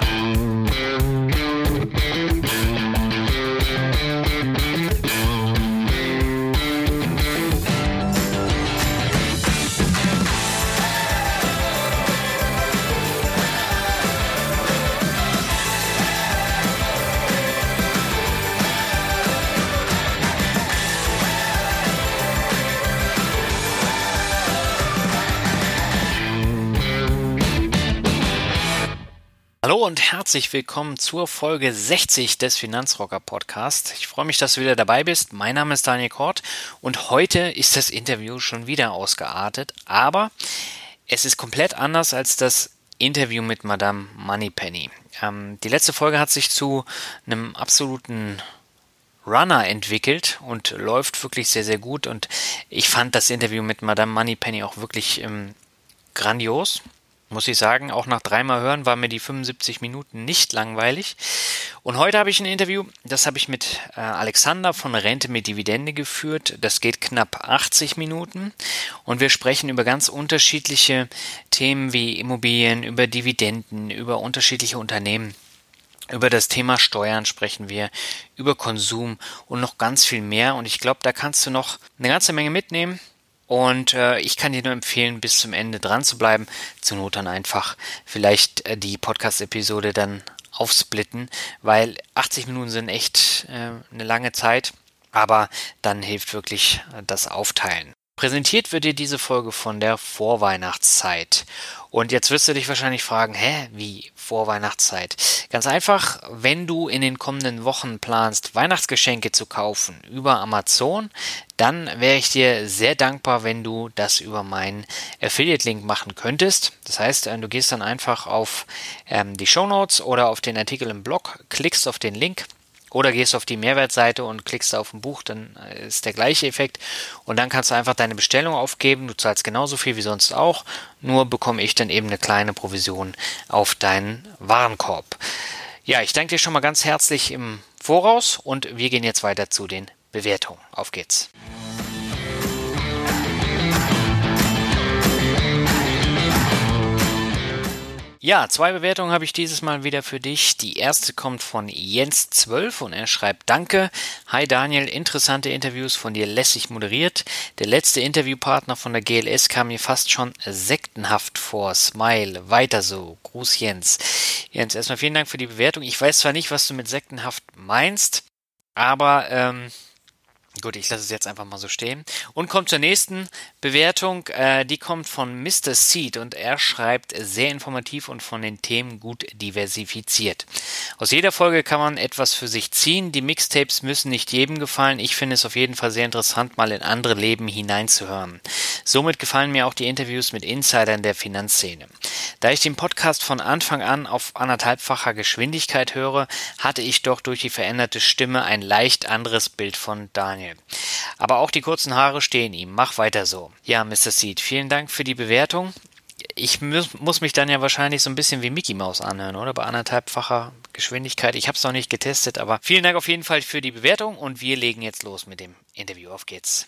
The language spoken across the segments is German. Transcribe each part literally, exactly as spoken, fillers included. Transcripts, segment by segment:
Hallo und herzlich willkommen zur Folge sechzig des Finanzrocker Podcast. Ich freue mich, dass du wieder dabei bist. Mein Name ist Daniel Kort und heute ist das Interview schon wieder ausgeartet, aber es ist komplett anders als das Interview mit Madame Moneypenny. Ähm, die letzte Folge hat sich zu einem absoluten Runner entwickelt und läuft wirklich sehr, sehr gut und ich fand das Interview mit Madame Moneypenny auch wirklich ähm, grandios. Muss ich sagen, auch nach dreimal hören war mir die fünfundsiebzig Minuten nicht langweilig. Und heute habe ich ein Interview, das habe ich mit äh, Alexander von Rente mit Dividende geführt. Das geht knapp achtzig Minuten und wir sprechen über ganz unterschiedliche Themen wie Immobilien, über Dividenden, über unterschiedliche Unternehmen. Über das Thema Steuern sprechen wir, über Konsum und noch ganz viel mehr. Und ich glaube, da kannst du noch eine ganze Menge mitnehmen. Und äh, ich kann dir nur empfehlen, bis zum Ende dran zu bleiben. Zur Not dann einfach vielleicht äh, die Podcast-Episode dann aufsplitten, weil achtzig Minuten sind echt äh, eine lange Zeit, aber dann hilft wirklich äh, das Aufteilen. Präsentiert wird dir diese Folge von der Vorweihnachtszeit. Und jetzt wirst du dich wahrscheinlich fragen, hä, wie Vorweihnachtszeit? Ganz einfach, wenn du in den kommenden Wochen planst, Weihnachtsgeschenke zu kaufen über Amazon, dann wäre ich dir sehr dankbar, wenn du das über meinen Affiliate-Link machen könntest. Das heißt, du gehst dann einfach auf ähm, die Shownotes oder auf den Artikel im Blog, klickst auf den Link, oder gehst auf die Mehrwertseite und klickst auf ein Buch, dann ist der gleiche Effekt. Und dann kannst du einfach deine Bestellung aufgeben. Du zahlst genauso viel wie sonst auch, nur bekomme ich dann eben eine kleine Provision auf deinen Warenkorb. Ja, ich danke dir schon mal ganz herzlich im Voraus und wir gehen jetzt weiter zu den Bewertungen. Auf geht's! Ja, zwei Bewertungen habe ich dieses Mal wieder für dich. Die erste kommt von Jens zwölf und er schreibt: Danke. Hi Daniel, interessante Interviews von dir lässig moderiert. Der letzte Interviewpartner von der G L S kam mir fast schon sektenhaft vor. Smile, weiter so. Gruß Jens. Jens, erstmal vielen Dank für die Bewertung. Ich weiß zwar nicht, was du mit sektenhaft meinst, aber ähm, gut, ich lasse es jetzt einfach mal so stehen. Und kommt zur nächsten Bewertung. Äh, die kommt von Mister Seed und er schreibt: sehr informativ und von den Themen gut diversifiziert. Aus jeder Folge kann man etwas für sich ziehen. Die Mixtapes müssen nicht jedem gefallen. Ich finde es auf jeden Fall sehr interessant, mal in andere Leben hineinzuhören. Somit gefallen mir auch die Interviews mit Insidern der Finanzszene. Da ich den Podcast von Anfang an auf anderthalbfacher Geschwindigkeit höre, hatte ich doch durch die veränderte Stimme ein leicht anderes Bild von Daniel. Aber auch die kurzen Haare stehen ihm. Mach weiter so. Ja, Mister Seed, vielen Dank für die Bewertung. Ich muss, muss mich dann ja wahrscheinlich so ein bisschen wie Mickey Mouse anhören, oder? Bei anderthalbfacher Geschwindigkeit. Ich habe es noch nicht getestet, aber vielen Dank auf jeden Fall für die Bewertung und wir legen jetzt los mit dem Interview. Auf geht's.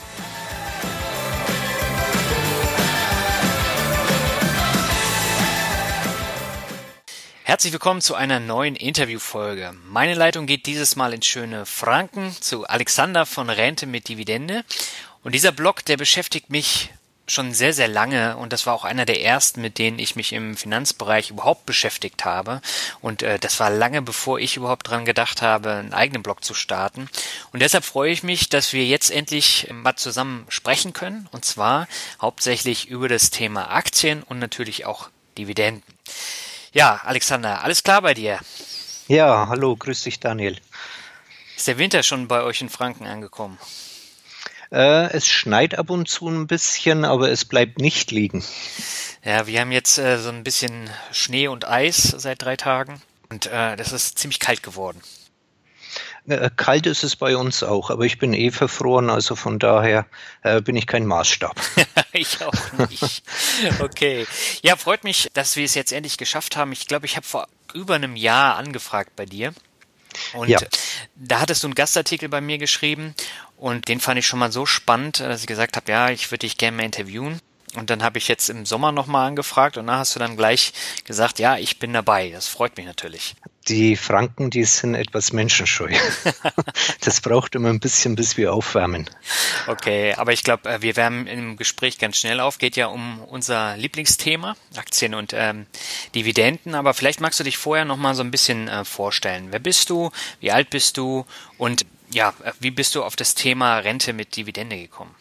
Herzlich willkommen zu einer neuen Interviewfolge. Meine Leitung geht dieses Mal ins schöne Franken zu Alexander von Rente mit Dividende. Und dieser Blog, der beschäftigt mich schon sehr, sehr lange und das war auch einer der ersten, mit denen ich mich im Finanzbereich überhaupt beschäftigt habe. Und äh, das war lange bevor ich überhaupt dran gedacht habe, einen eigenen Blog zu starten. Und deshalb freue ich mich, dass wir jetzt endlich mal zusammen sprechen können. Und zwar hauptsächlich über das Thema Aktien und natürlich auch Dividenden. Ja, Alexander, alles klar bei dir? Ja, hallo, grüß dich Daniel. Ist der Winter schon bei euch in Franken angekommen? Äh, es schneit ab und zu ein bisschen, aber es bleibt nicht liegen. Ja, wir haben jetzt äh, so ein bisschen Schnee und Eis seit drei Tagen und äh, das ist ziemlich kalt geworden. Äh, kalt ist es bei uns auch, aber ich bin eh verfroren, also von daher äh, bin ich kein Maßstab. Ich auch nicht. Okay. Ja, freut mich, dass wir es jetzt endlich geschafft haben. Ich glaube, ich habe vor über einem Jahr angefragt bei dir. Und ja. Da hattest du einen Gastartikel bei mir geschrieben und den fand ich schon mal so spannend, dass ich gesagt habe, ja, ich würde dich gerne mal interviewen. Und dann habe ich jetzt im Sommer nochmal angefragt und da hast du dann gleich gesagt, ja, ich bin dabei. Das freut mich natürlich. Die Franken, die sind etwas menschenscheu. Das braucht immer ein bisschen, bis wir aufwärmen. Okay, aber ich glaube, wir wärmen im Gespräch ganz schnell auf. Geht ja um unser Lieblingsthema, Aktien und ähm, Dividenden. Aber vielleicht magst du dich vorher nochmal so ein bisschen äh, vorstellen. Wer bist du? Wie alt bist du? Und ja, wie bist du auf das Thema Rente mit Dividende gekommen?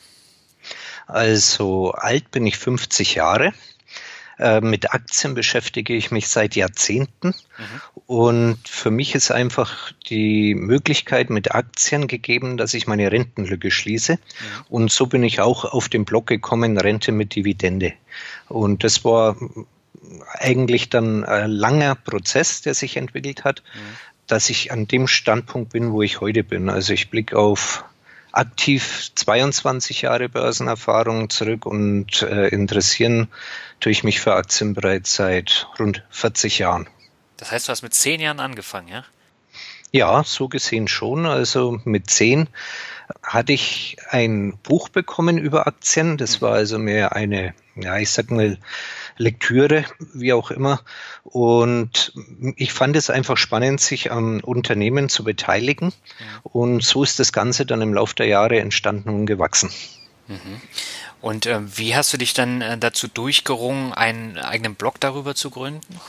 Also alt bin ich fünfzig Jahre. Äh, mit Aktien beschäftige ich mich seit Jahrzehnten. Mhm. Und für mich ist einfach die Möglichkeit mit Aktien gegeben, dass ich meine Rentenlücke schließe. Mhm. Und so bin ich auch auf den Blog gekommen, Rente mit Dividende. Und das war eigentlich dann ein langer Prozess, der sich entwickelt hat, mhm. dass ich an dem Standpunkt bin, wo ich heute bin. Also ich blicke auf aktiv zweiundzwanzig Jahre Börsenerfahrung zurück und äh, interessieren tue ich mich für Aktien bereits seit rund vierzig Jahren. Das heißt, du hast mit zehn Jahren angefangen, ja? Ja, so gesehen schon. Also mit zehn hatte ich ein Buch bekommen über Aktien. Das war also mehr eine, ja, ich sag mal, Lektüre, wie auch immer. Und ich fand es einfach spannend, sich am Unternehmen zu beteiligen. Und so ist das Ganze dann im Laufe der Jahre entstanden und gewachsen. Mhm. Und äh, wie hast du dich dann äh, dazu durchgerungen, einen eigenen Blog darüber zu gründen?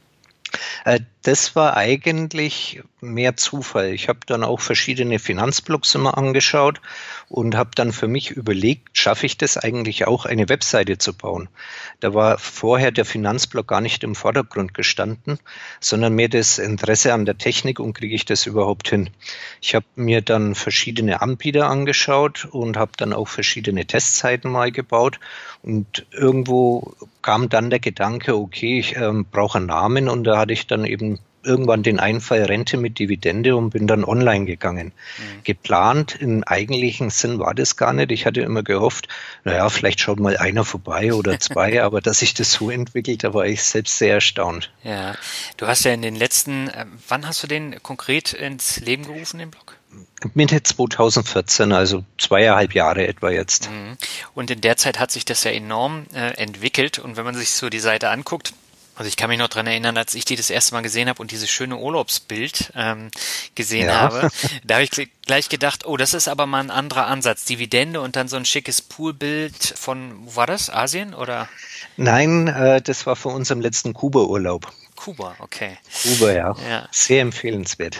Das war eigentlich mehr Zufall. Ich habe dann auch verschiedene Finanzblogs immer angeschaut und habe dann für mich überlegt, schaffe ich das eigentlich auch, eine Webseite zu bauen? Da war vorher der Finanzblog gar nicht im Vordergrund gestanden, sondern mehr das Interesse an der Technik und kriege ich das überhaupt hin? Ich habe mir dann verschiedene Anbieter angeschaut und habe dann auch verschiedene Testseiten mal gebaut und irgendwo kam dann der Gedanke, okay, ich äh, brauche einen Namen und da hatte ich dann eben irgendwann den Einfall Rente mit Dividende und bin dann online gegangen. Mhm. Geplant im eigentlichen Sinn war das gar nicht. Ich hatte immer gehofft, naja, vielleicht schaut mal einer vorbei oder zwei, aber dass sich das so entwickelt, da war ich selbst sehr erstaunt. Ja, du hast ja in den letzten, äh, wann hast du den konkret ins Leben gerufen, den Blog? Mitte zweitausendvierzehn, also zweieinhalb Jahre etwa jetzt. Und in der Zeit hat sich das ja enorm äh, entwickelt und wenn man sich so die Seite anguckt, also ich kann mich noch dran erinnern, als ich die das erste Mal gesehen habe und dieses schöne Urlaubsbild ähm, gesehen ja. habe, da habe ich gleich gedacht, oh, das ist aber mal ein anderer Ansatz. Dividende und dann so ein schickes Poolbild von, wo war das, Asien oder? Nein, äh, das war von unserem letzten Kuba-Urlaub. Kuba, okay. Kuba, ja. ja. Sehr empfehlenswert.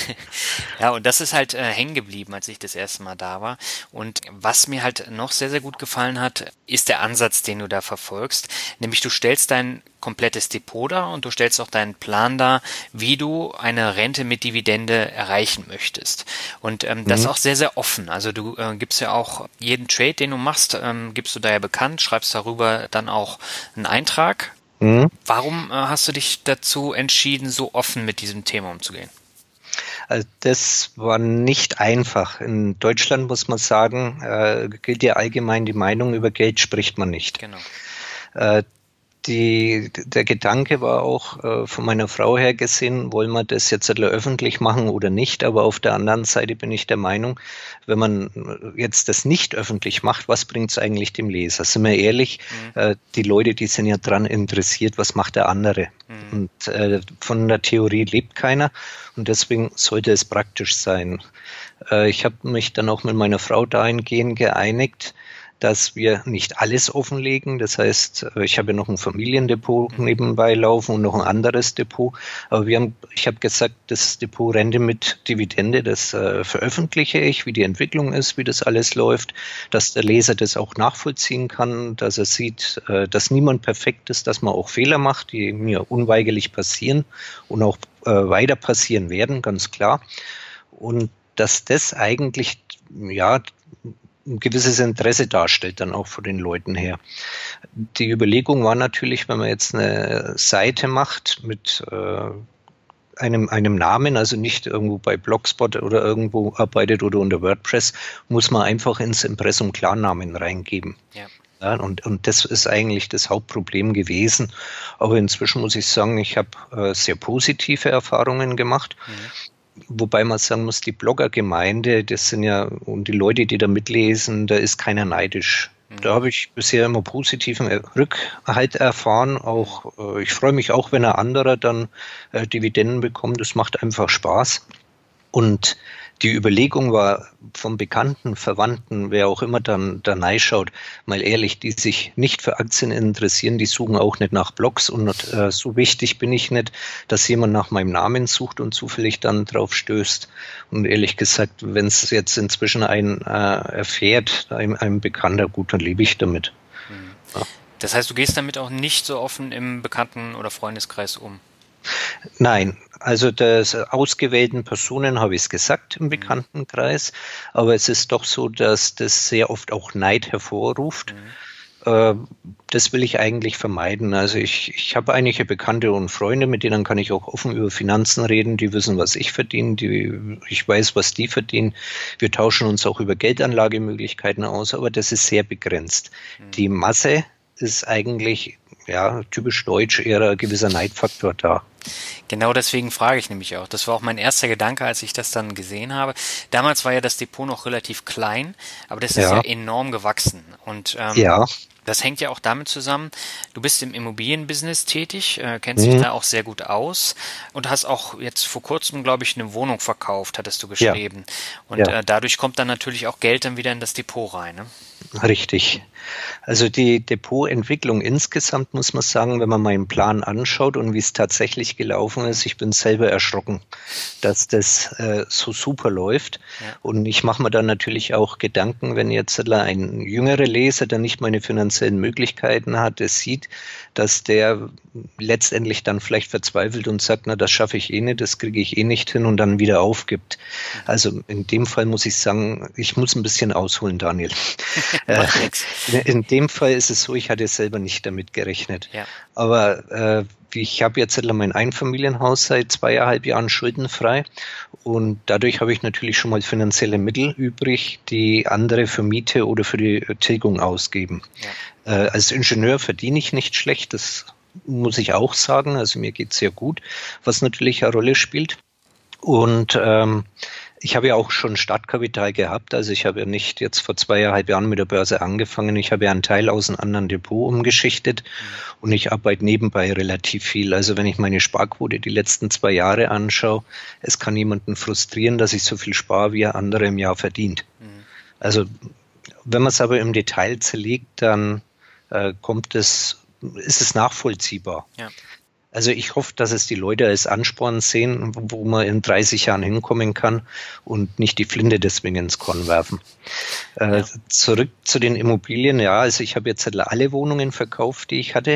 Ja, und das ist halt äh, hängen geblieben, als ich das erste Mal da war. Und was mir halt noch sehr, sehr gut gefallen hat, ist der Ansatz, den du da verfolgst. Nämlich du stellst dein komplettes Depot dar und du stellst auch deinen Plan dar, wie du eine Rente mit Dividende erreichen möchtest. Und ähm, das mhm. ist auch sehr, sehr offen. Also du äh, gibst ja auch jeden Trade, den du machst, ähm, gibst du da ja bekannt, schreibst darüber dann auch einen Eintrag. Mhm. Warum äh, hast du dich dazu entschieden, so offen mit diesem Thema umzugehen? Also das war nicht einfach. In Deutschland muss man sagen, äh, gilt ja allgemein die Meinung, über Geld spricht man nicht. Genau. Äh, Die, der Gedanke war auch äh, von meiner Frau her gesehen, wollen wir das jetzt öffentlich machen oder nicht, aber auf der anderen Seite bin ich der Meinung, wenn man jetzt das nicht öffentlich macht, was bringt es eigentlich dem Leser? Sind wir ehrlich, mhm. äh, die Leute, die sind ja dran interessiert, was macht der andere? Mhm. Und äh, von der Theorie lebt keiner und deswegen sollte es praktisch sein. Äh, ich habe mich dann auch mit meiner Frau dahingehend geeinigt, dass wir nicht alles offenlegen. Das heißt, ich habe noch ein Familiendepot nebenbei laufen und noch ein anderes Depot. Aber wir haben, ich habe gesagt, das Depot Rente mit Dividende, das äh, veröffentliche ich, wie die Entwicklung ist, wie das alles läuft, dass der Leser das auch nachvollziehen kann, dass er sieht, äh, dass niemand perfekt ist, dass man auch Fehler macht, die mir unweigerlich passieren und auch äh, weiter passieren werden, ganz klar. Und dass das eigentlich, ja, ein gewisses Interesse darstellt, dann auch von den Leuten her. Die Überlegung war natürlich, wenn man jetzt eine Seite macht mit äh, einem, einem Namen, also nicht irgendwo bei Blogspot oder irgendwo arbeitet oder unter WordPress, muss man einfach ins Impressum Klarnamen reingeben. Ja. Ja, und, und das ist eigentlich das Hauptproblem gewesen. Aber inzwischen muss ich sagen, ich habe äh, sehr positive Erfahrungen gemacht. Mhm. Wobei man sagen muss, die Bloggergemeinde, das sind ja, und die Leute, die da mitlesen, da ist keiner neidisch. Da habe ich bisher immer positiven Rückhalt erfahren. Auch äh, ich freue mich auch, wenn ein anderer dann äh, Dividenden bekommt. Das macht einfach Spaß. Und die Überlegung war vom Bekannten, Verwandten, wer auch immer dann da reinschaut, mal ehrlich, die sich nicht für Aktien interessieren, die suchen auch nicht nach Blogs und äh, so wichtig bin ich nicht, dass jemand nach meinem Namen sucht und zufällig dann drauf stößt. Und ehrlich gesagt, wenn es jetzt inzwischen ein äh, erfährt, ein, ein Bekannter, gut, dann lebe ich damit. Mhm. Ja. Das heißt, du gehst damit auch nicht so offen im Bekannten- oder Freundeskreis um? Nein, also das ausgewählten Personen habe ich es gesagt im Bekanntenkreis, aber es ist doch so, dass das sehr oft auch Neid hervorruft. Mhm. Äh, das will ich eigentlich vermeiden. Also ich, ich habe einige Bekannte und Freunde, mit denen kann ich auch offen über Finanzen reden. Die wissen, was ich verdiene, die, ich weiß, was die verdienen. Wir tauschen uns auch über Geldanlagemöglichkeiten aus, aber das ist sehr begrenzt. Mhm. Die Masse ist eigentlich ja typisch deutsch, eher ein gewisser Neidfaktor da. Genau deswegen frage ich nämlich auch. Das war auch mein erster Gedanke, als ich das dann gesehen habe. Damals war ja das Depot noch relativ klein, aber das ist ja, ja enorm gewachsen. Und ähm, ja. Das hängt ja auch damit zusammen, du bist im Immobilienbusiness tätig, äh, kennst mhm. dich da auch sehr gut aus und hast auch jetzt vor kurzem, glaube ich, eine Wohnung verkauft, hattest du geschrieben. Ja. Und ja. Äh, dadurch kommt dann natürlich auch Geld dann wieder in das Depot rein, ne? Richtig. Also die Depotentwicklung insgesamt, muss man sagen, wenn man meinen Plan anschaut und wie es tatsächlich gelaufen ist, ich bin selber erschrocken, dass das äh, so super läuft. Ja. Und ich mache mir dann natürlich auch Gedanken, wenn jetzt ein jüngerer Leser, der nicht meine finanziellen Möglichkeiten hat, es sieht, dass der letztendlich dann vielleicht verzweifelt und sagt, na, das schaffe ich eh nicht, das kriege ich eh nicht hin und dann wieder aufgibt. Also in dem Fall muss ich sagen, ich muss ein bisschen ausholen, Daniel. äh, in dem Fall ist es so, ich hatte selber nicht damit gerechnet. Ja. Aber äh, ich habe jetzt mein Einfamilienhaus seit zweieinhalb Jahren schuldenfrei und dadurch habe ich natürlich schon mal finanzielle Mittel übrig, die andere für Miete oder für die Tilgung ausgeben. Ja. Äh, als Ingenieur verdiene ich nicht schlecht, das muss ich auch sagen, also mir geht es sehr gut, was natürlich eine Rolle spielt. Und ähm, ich habe ja auch schon Startkapital gehabt, also ich habe ja nicht jetzt vor zweieinhalb Jahren mit der Börse angefangen, ich habe ja einen Teil aus einem anderen Depot umgeschichtet mhm. und ich arbeite nebenbei relativ viel. Also wenn ich meine Sparquote die letzten zwei Jahre anschaue, es kann jemanden frustrieren, dass ich so viel spare, wie er andere im Jahr verdient. Mhm. Also wenn man es aber im Detail zerlegt, dann äh, kommt es, ist es nachvollziehbar. Ja. Also ich hoffe, dass es die Leute als Ansporn sehen, wo man in dreißig Jahren hinkommen kann und nicht die Flinte deswegen ins Korn werfen. Ja. Äh, zurück zu den Immobilien. Ja, also ich habe jetzt alle Wohnungen verkauft, die ich hatte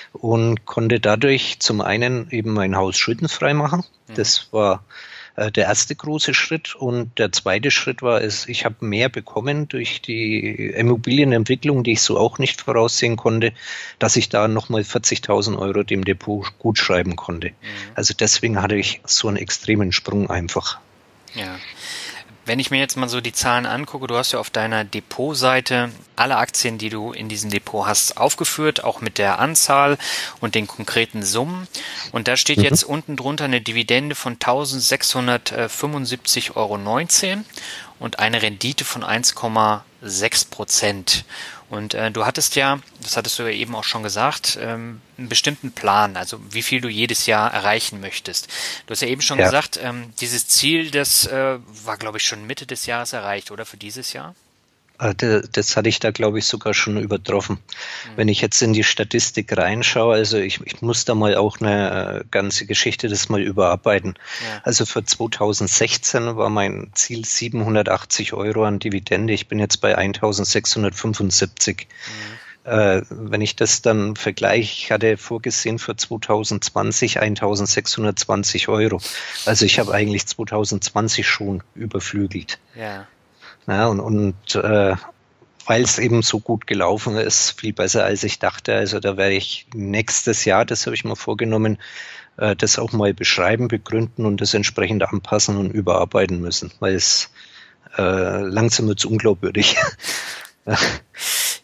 und konnte dadurch zum einen eben mein Haus schuldenfrei machen. Mhm. Das war der erste große Schritt und der zweite Schritt war es, ich habe mehr bekommen durch die Immobilienentwicklung, die ich so auch nicht voraussehen konnte, dass ich da nochmal vierzigtausend Euro dem Depot gut schreiben konnte. Mhm. Also deswegen hatte ich so einen extremen Sprung einfach. Ja. Wenn ich mir jetzt mal so die Zahlen angucke, du hast ja auf deiner Depotseite alle Aktien, die du in diesem Depot hast, aufgeführt, auch mit der Anzahl und den konkreten Summen. Und da steht mhm. jetzt unten drunter eine Dividende von eintausendsechshundertfünfundsiebzig Euro neunzehn und eine Rendite von eins Komma sechs Prozent. Und äh, du hattest ja, das hattest du ja eben auch schon gesagt, ähm, einen bestimmten Plan, also wie viel du jedes Jahr erreichen möchtest. Du hast ja eben schon ja. gesagt, ähm, dieses Ziel, das äh, war, glaube ich, schon Mitte des Jahres erreicht, oder für dieses Jahr? Das hatte ich da, glaube ich, sogar schon übertroffen. Mhm. Wenn ich jetzt in die Statistik reinschaue, also ich, ich muss da mal auch eine ganze Geschichte das mal überarbeiten. Ja. Also für zweitausendsechzehn war mein Ziel siebenhundertachtzig Euro an Dividende. Ich bin jetzt bei eintausendsechshundertfünfundsiebzig. Mhm. Äh, wenn ich das dann vergleiche, ich hatte vorgesehen für zweitausendzwanzig eintausendsechshundertzwanzig Euro. Also ich habe eigentlich zweitausendzwanzig schon überflügelt. Ja. Ja, und und äh, weil es eben so gut gelaufen ist, viel besser als ich dachte. Also da werde ich nächstes Jahr, das habe ich mir vorgenommen, äh, das auch mal beschreiben, begründen und das entsprechend anpassen und überarbeiten müssen, weil es äh, langsam wird es unglaubwürdig.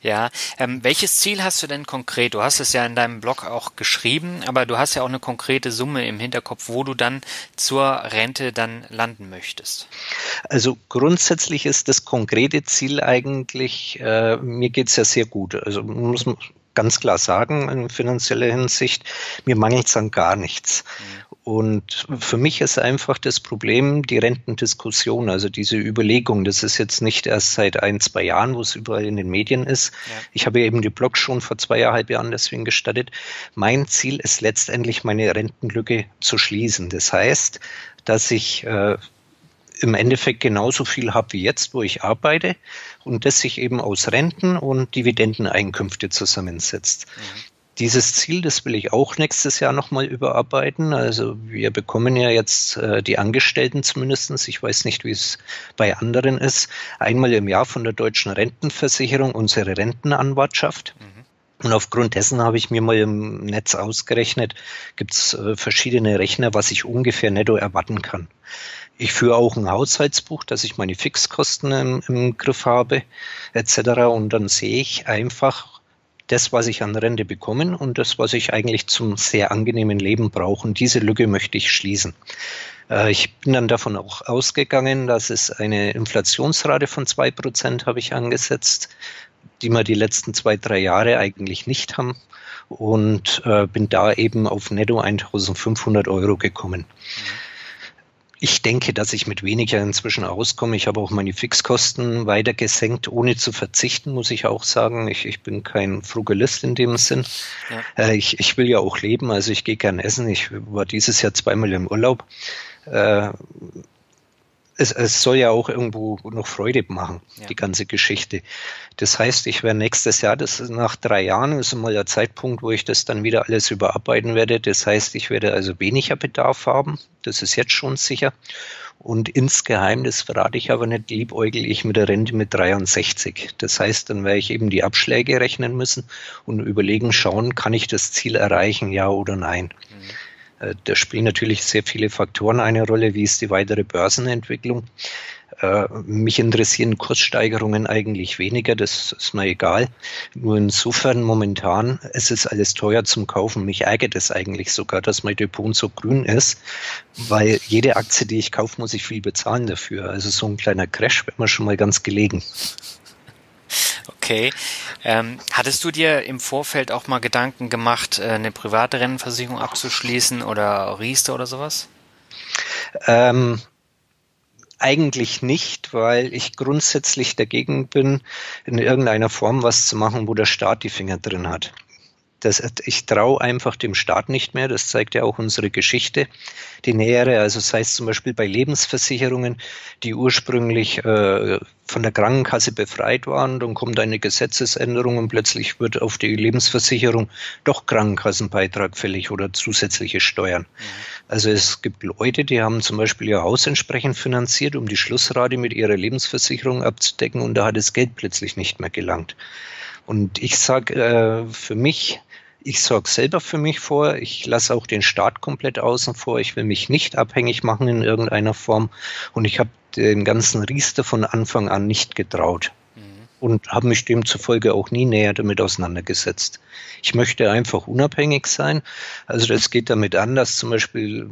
Ja, ähm, welches Ziel hast du denn konkret? Du hast es ja in deinem Blog auch geschrieben, aber du hast ja auch eine konkrete Summe im Hinterkopf, wo du dann zur Rente dann landen möchtest. Also grundsätzlich ist das konkrete Ziel eigentlich, äh, mir geht's ja sehr gut. Also muss man ganz klar sagen, in finanzieller Hinsicht, mir mangelt's an gar nichts. Mhm. Und für mich ist einfach das Problem die Rentendiskussion, also diese Überlegung, das ist jetzt nicht erst seit ein, zwei Jahren, wo es überall in den Medien ist. Ja. Ich habe eben die Blog schon vor zweieinhalb Jahren deswegen gestartet. Mein Ziel ist letztendlich, meine Rentenlücke zu schließen. Das heißt, dass ich äh, im Endeffekt genauso viel habe wie jetzt, wo ich arbeite und das sich eben aus Renten und Dividendeneinkünfte zusammensetzt. Mhm. Dieses Ziel, das will ich auch nächstes Jahr nochmal überarbeiten. Also wir bekommen ja jetzt äh, die Angestellten zumindestens, ich weiß nicht, wie es bei anderen ist, einmal im Jahr von der Deutschen Rentenversicherung unsere Rentenanwartschaft. Mhm. Und aufgrund dessen habe ich mir mal im Netz ausgerechnet, gibt es äh, verschiedene Rechner, was ich ungefähr netto erwarten kann. Ich führe auch ein Haushaltsbuch, dass ich meine Fixkosten im, im Griff habe, et cetera. Und dann sehe ich einfach das, was ich an Rente bekomme und das, was ich eigentlich zum sehr angenehmen Leben brauche. Und diese Lücke möchte ich schließen. Äh, ich bin dann davon auch ausgegangen, dass es eine Inflationsrate von zwei Prozent habe ich angesetzt, die wir die letzten zwei, drei Jahre eigentlich nicht haben. Und äh, bin da eben auf netto eintausendfünfhundert Euro gekommen. Mhm. Ich denke, dass ich mit weniger inzwischen auskomme. Ich habe auch meine Fixkosten weiter gesenkt, ohne zu verzichten, muss ich auch sagen. Ich, ich bin kein Frugalist in dem Sinn. Ja. Äh, ich, ich will ja auch leben, also ich gehe gern essen. Ich war dieses Jahr zweimal im Urlaub. Äh, es, es soll ja auch irgendwo noch Freude machen, ja. Die ganze Geschichte. Das heißt, ich werde nächstes Jahr, das ist nach drei Jahren, ist mal der Zeitpunkt, wo ich das dann wieder alles überarbeiten werde. Das heißt, ich werde also weniger Bedarf haben. Das ist jetzt schon sicher. Und insgeheim, das verrate ich aber nicht, liebäugel ich mit der Rente mit dreiundsechzig. Das heißt, dann werde ich eben die Abschläge rechnen müssen und überlegen, schauen, kann ich das Ziel erreichen, ja oder nein. Mhm. Da spielen natürlich sehr viele Faktoren eine Rolle. Wie ist die weitere Börsenentwicklung? Äh, mich interessieren Kurssteigerungen eigentlich weniger, das ist mir egal. Nur insofern momentan, es ist alles teuer zum Kaufen. Mich ärgert es eigentlich sogar, dass mein Depot so grün ist, weil jede Aktie, die ich kaufe, muss ich viel bezahlen dafür. Also so ein kleiner Crash wäre mir schon mal ganz gelegen. Okay. Ähm, hattest du dir im Vorfeld auch mal Gedanken gemacht, eine private Rentenversicherung abzuschließen oder Riester oder sowas? Ähm, eigentlich nicht, weil ich grundsätzlich dagegen bin, in irgendeiner Form was zu machen, wo der Staat die Finger drin hat. Das, ich traue einfach dem Staat nicht mehr, das zeigt ja auch unsere Geschichte, die nähere, also sei es zum Beispiel bei Lebensversicherungen, die ursprünglich äh, von der Krankenkasse befreit waren, dann kommt eine Gesetzesänderung und plötzlich wird auf die Lebensversicherung doch Krankenkassenbeitrag fällig oder zusätzliche Steuern. Mhm. Also es gibt Leute, die haben zum Beispiel ihr Haus entsprechend finanziert, um die Schlussrate mit ihrer Lebensversicherung abzudecken und da hat das Geld plötzlich nicht mehr gelangt. Und ich sage äh, für mich, ich sorge selber für mich vor, ich lasse auch den Staat komplett außen vor, ich will mich nicht abhängig machen in irgendeiner Form und ich habe den ganzen Riester von Anfang an nicht getraut mhm. und habe mich demzufolge auch nie näher damit auseinandergesetzt. Ich möchte einfach unabhängig sein, also das geht damit an, dass zum Beispiel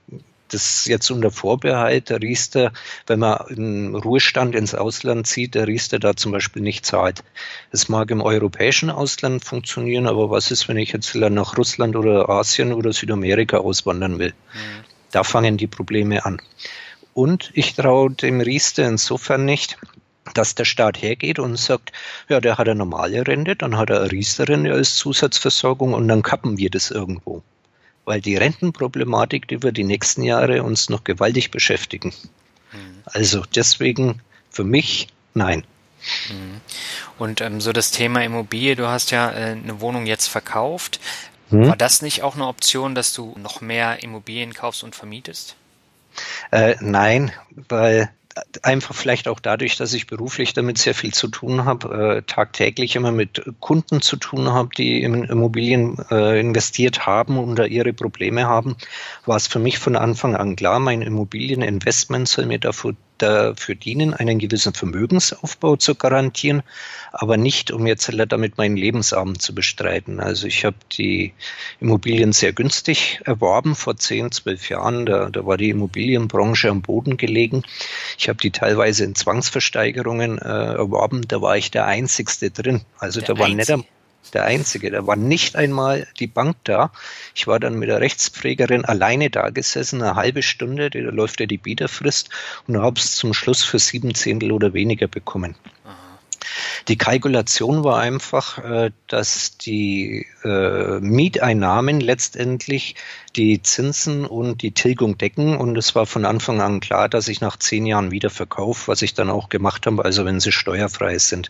das jetzt unter Vorbehalt der Riester, wenn man im Ruhestand ins Ausland zieht, der Riester da zum Beispiel nicht zahlt. Es mag im europäischen Ausland funktionieren, aber was ist, wenn ich jetzt nach Russland oder Asien oder Südamerika auswandern will? Mhm. Da fangen die Probleme an. Und ich traue dem Riester insofern nicht, dass der Staat hergeht und sagt, ja, der hat eine normale Rente, dann hat er eine Riester-Rente als Zusatzversorgung und dann kappen wir das irgendwo. Weil die Rentenproblematik, die wird die nächsten Jahre uns noch gewaltig beschäftigen. Mhm. Also deswegen für mich nein. Mhm. Und ähm, so das Thema Immobilie, du hast ja äh, eine Wohnung jetzt verkauft. Mhm. War das nicht auch eine Option, dass du noch mehr Immobilien kaufst und vermietest? Äh, nein, weil einfach vielleicht auch dadurch, dass ich beruflich damit sehr viel zu tun habe, äh, tagtäglich immer mit Kunden zu tun habe, die in Immobilien äh, investiert haben und da ihre Probleme haben, war es für mich von Anfang an klar, mein Immobilieninvestment soll mir dafür dafür dienen, einen gewissen Vermögensaufbau zu garantieren, aber nicht, um jetzt damit meinen Lebensabend zu bestreiten. Also ich habe die Immobilien sehr günstig erworben vor zehn, zwölf Jahren. Da, da war die Immobilienbranche am Boden gelegen. Ich habe die teilweise in Zwangsversteigerungen äh, erworben. Da war ich der Einzigste drin. Also Der da war nicht Einzige. der Einzige. Da war nicht einmal die Bank da. Ich war dann mit der Rechtspflegerin alleine da gesessen, eine halbe Stunde, da läuft ja die Bieterfrist, und habe es zum Schluss für sieben Zehntel oder weniger bekommen. Aha. Die Kalkulation war einfach, äh, dass die äh, Mieteinnahmen letztendlich die Zinsen und die Tilgung decken, und es war von Anfang an klar, dass ich nach zehn Jahren wieder verkaufe, was ich dann auch gemacht habe, also wenn sie steuerfrei sind.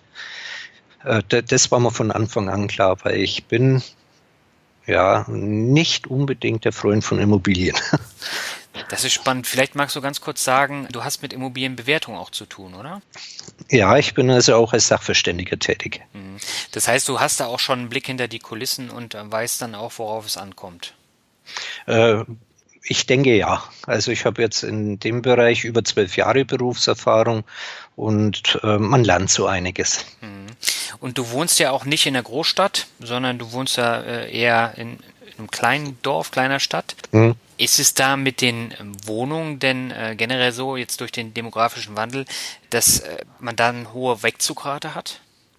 Das war mir von Anfang an klar, weil ich bin ja nicht unbedingt der Freund von Immobilien. Das ist spannend. Vielleicht magst du ganz kurz sagen, du hast mit Immobilienbewertung auch zu tun, oder? Ja, ich bin also auch als Sachverständiger tätig. Das heißt, du hast da auch schon einen Blick hinter die Kulissen und weißt dann auch, worauf es ankommt. Äh, Ich denke ja. Also ich habe jetzt in dem Bereich über zwölf Jahre Berufserfahrung, und äh, man lernt so einiges. Und du wohnst ja auch nicht in der Großstadt, sondern du wohnst ja äh, eher in, in einem kleinen Dorf, kleiner Stadt. Mhm. Ist es da mit den Wohnungen denn äh, generell so, jetzt durch den demografischen Wandel, dass äh, man da eine hohe Wegzugrate hat?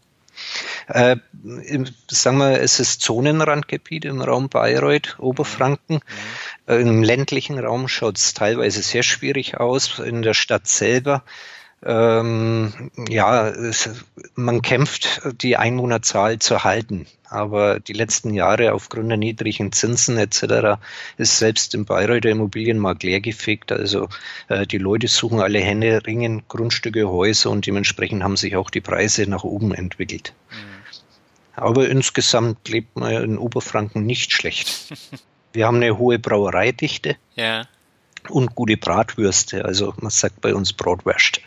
Äh, im, sagen wir, es ist Zonenrandgebiet im Raum Bayreuth, Oberfranken. Mhm. Äh, Im ländlichen Raum schaut es teilweise sehr schwierig aus. In der Stadt selber, ähm, ja, es, man kämpft, die Einwohnerzahl zu halten. Aber die letzten Jahre aufgrund der niedrigen Zinsen et cetera ist selbst im Bayreuther Immobilienmarkt leergefegt. Also äh, die Leute suchen alle händeringend Grundstücke, Häuser, und dementsprechend haben sich auch die Preise nach oben entwickelt. Mhm. Aber insgesamt lebt man in Oberfranken nicht schlecht. Wir haben eine hohe Brauereidichte. Ja. Und gute Bratwürste, also man sagt bei uns Bratwurst.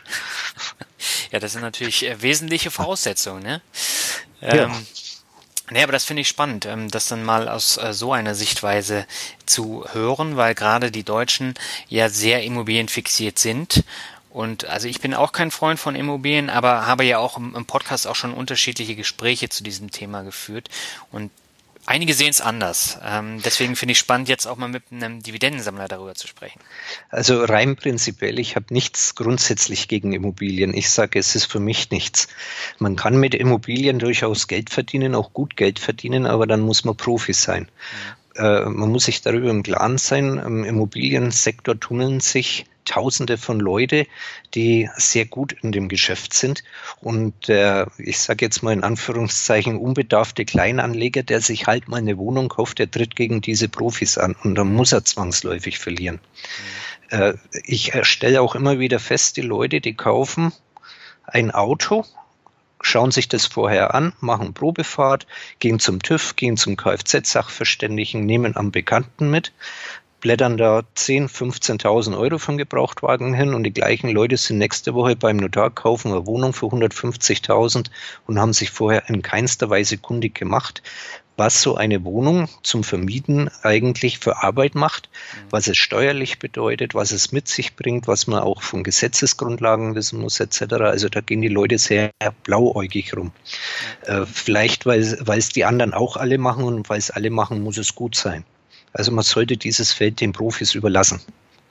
Ja, das sind natürlich äh, wesentliche Voraussetzungen, ne? Ja. Ähm, nee, aber das finde ich spannend, ähm, das dann mal aus äh, so einer Sichtweise zu hören, weil gerade die Deutschen ja sehr immobilienfixiert sind. Und also ich bin auch kein Freund von Immobilien, aber habe ja auch im, im Podcast auch schon unterschiedliche Gespräche zu diesem Thema geführt. Und einige sehen es anders. Ähm, deswegen finde ich spannend, jetzt auch mal mit einem Dividendensammler darüber zu sprechen. Also rein prinzipiell, ich habe nichts grundsätzlich gegen Immobilien. Ich sage, es ist für mich nichts. Man kann mit Immobilien durchaus Geld verdienen, auch gut Geld verdienen, aber dann muss man Profi sein. Mhm. Äh, man muss sich darüber im Klaren sein, im Immobiliensektor tummeln sich Tausende von Leute, die sehr gut in dem Geschäft sind, und der, ich sage jetzt mal in Anführungszeichen, unbedarfte Kleinanleger, der sich halt mal eine Wohnung kauft, der tritt gegen diese Profis an, und dann muss er zwangsläufig verlieren. Mhm. Äh, ich stelle auch immer wieder fest, die Leute, die kaufen ein Auto, schauen sich das vorher an, machen Probefahrt, gehen zum TÜV, gehen zum Kfz-Sachverständigen, nehmen am Bekannten mit, blättern da zehntausend, fünfzehntausend Euro von Gebrauchtwagen hin, und die gleichen Leute sind nächste Woche beim Notar, kaufen eine Wohnung für hundertfünfzigtausend und haben sich vorher in keinster Weise kundig gemacht, was so eine Wohnung zum Vermieten eigentlich für Arbeit macht, was es steuerlich bedeutet, was es mit sich bringt, was man auch von Gesetzesgrundlagen wissen muss et cetera. Also da gehen die Leute sehr blauäugig rum. Äh, vielleicht, weil, weil es die anderen auch alle machen, und weil es alle machen, muss es gut sein. Also man sollte dieses Feld den Profis überlassen.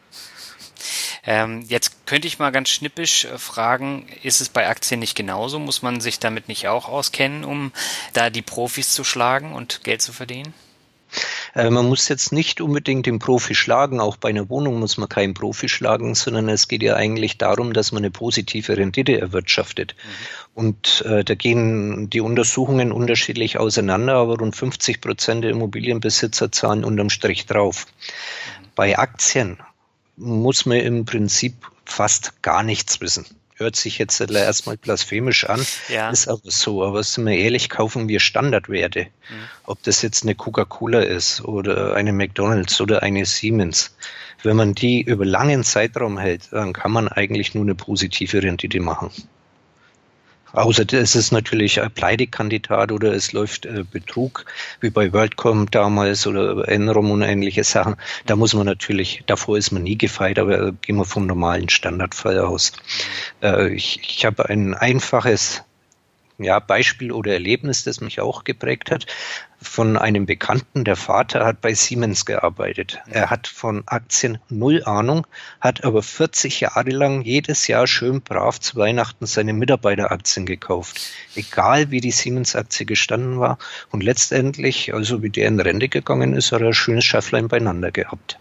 Ähm, jetzt könnte ich mal ganz schnippisch äh, fragen, ist es bei Aktien nicht genauso? Muss man sich damit nicht auch auskennen, um da die Profis zu schlagen und Geld zu verdienen? Äh, man muss jetzt nicht unbedingt den Profi schlagen, auch bei einer Wohnung muss man keinen Profi schlagen, sondern es geht ja eigentlich darum, dass man eine positive Rendite erwirtschaftet. Mhm. Und äh, da gehen die Untersuchungen unterschiedlich auseinander, aber rund fünfzig Prozent der Immobilienbesitzer zahlen unterm Strich drauf. Mhm. Bei Aktien muss man im Prinzip fast gar nichts wissen. Hört sich jetzt erstmal blasphemisch an, ja. Ist aber so. Aber sind wir ehrlich, kaufen wir Standardwerte. Mhm. Ob das jetzt eine Coca-Cola ist oder eine McDonald's oder eine Siemens. Wenn man die über langen Zeitraum hält, dann kann man eigentlich nur eine positive Rendite machen. Außer es ist natürlich ein Pleitekandidat oder es läuft äh, Betrug, wie bei WorldCom damals oder Enron und ähnliche Sachen. Da muss man natürlich, davor ist man nie gefeit, aber gehen wir vom normalen Standardfall aus. Äh, ich ich habe ein einfaches ja, Beispiel oder Erlebnis, das mich auch geprägt hat, von einem Bekannten. Der Vater hat bei Siemens gearbeitet. Er hat von Aktien null Ahnung, hat aber vierzig Jahre lang jedes Jahr schön brav zu Weihnachten seine Mitarbeiteraktien gekauft. Egal wie die Siemens-Aktie gestanden war. Und letztendlich, also wie der in Rente gegangen ist, hat er ein schönes Schafflein beieinander gehabt.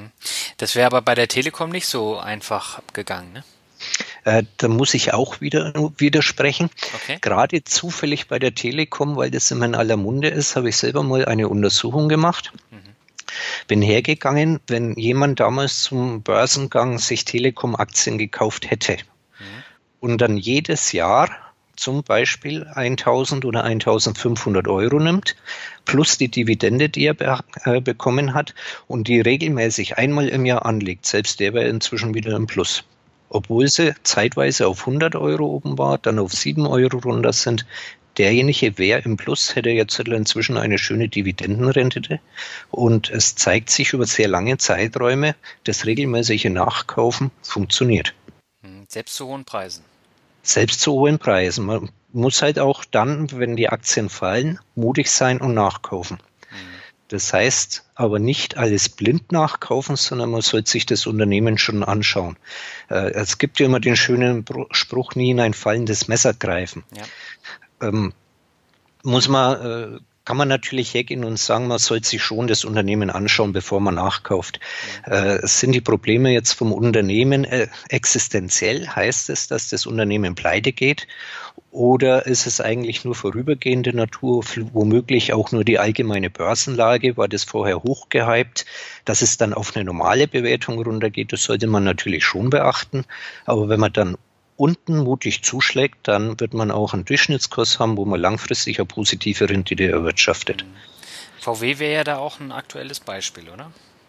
Das wäre aber bei der Telekom nicht so einfach gegangen, ne? Äh, da muss ich auch wieder widersprechen. Okay. Gerade zufällig bei der Telekom, weil das immer in aller Munde ist, habe ich selber mal eine Untersuchung gemacht. Mhm. Bin hergegangen, wenn jemand damals zum Börsengang sich Telekom-Aktien gekauft hätte mhm. und dann jedes Jahr zum Beispiel eintausend oder eintausendfünfhundert Euro nimmt, plus die Dividende, die er be äh, bekommen hat und die regelmäßig einmal im Jahr anlegt, selbst der wäre inzwischen wieder im Plus. Obwohl sie zeitweise auf hundert Euro oben war, dann auf sieben Euro runter sind. Derjenige wäre im Plus, hätte jetzt inzwischen eine schöne Dividendenrendite. Und es zeigt sich über sehr lange Zeiträume, das regelmäßige Nachkaufen funktioniert. Selbst zu hohen Preisen. Selbst zu hohen Preisen. Man muss halt auch dann, wenn die Aktien fallen, mutig sein und nachkaufen. Das heißt aber nicht alles blind nachkaufen, sondern man sollte sich das Unternehmen schon anschauen. Äh, es gibt ja immer den schönen Spruch, nie in ein fallendes Messer greifen. Ja. Ähm, muss man, äh, kann man natürlich hergehen und sagen, man sollte sich schon das Unternehmen anschauen, bevor man nachkauft. Ja. Äh, sind die Probleme jetzt vom Unternehmen äh, existenziell? Heißt es, dass das Unternehmen pleite geht? Oder ist es eigentlich nur vorübergehende Natur, womöglich auch nur die allgemeine Börsenlage? War das vorher hochgehypt, dass es dann auf eine normale Bewertung runtergeht? Das sollte man natürlich schon beachten. Aber wenn man dann unten mutig zuschlägt, dann wird man auch einen Durchschnittskurs haben, wo man langfristig eine positive Rendite erwirtschaftet. V W wäre ja da auch ein aktuelles Beispiel, oder?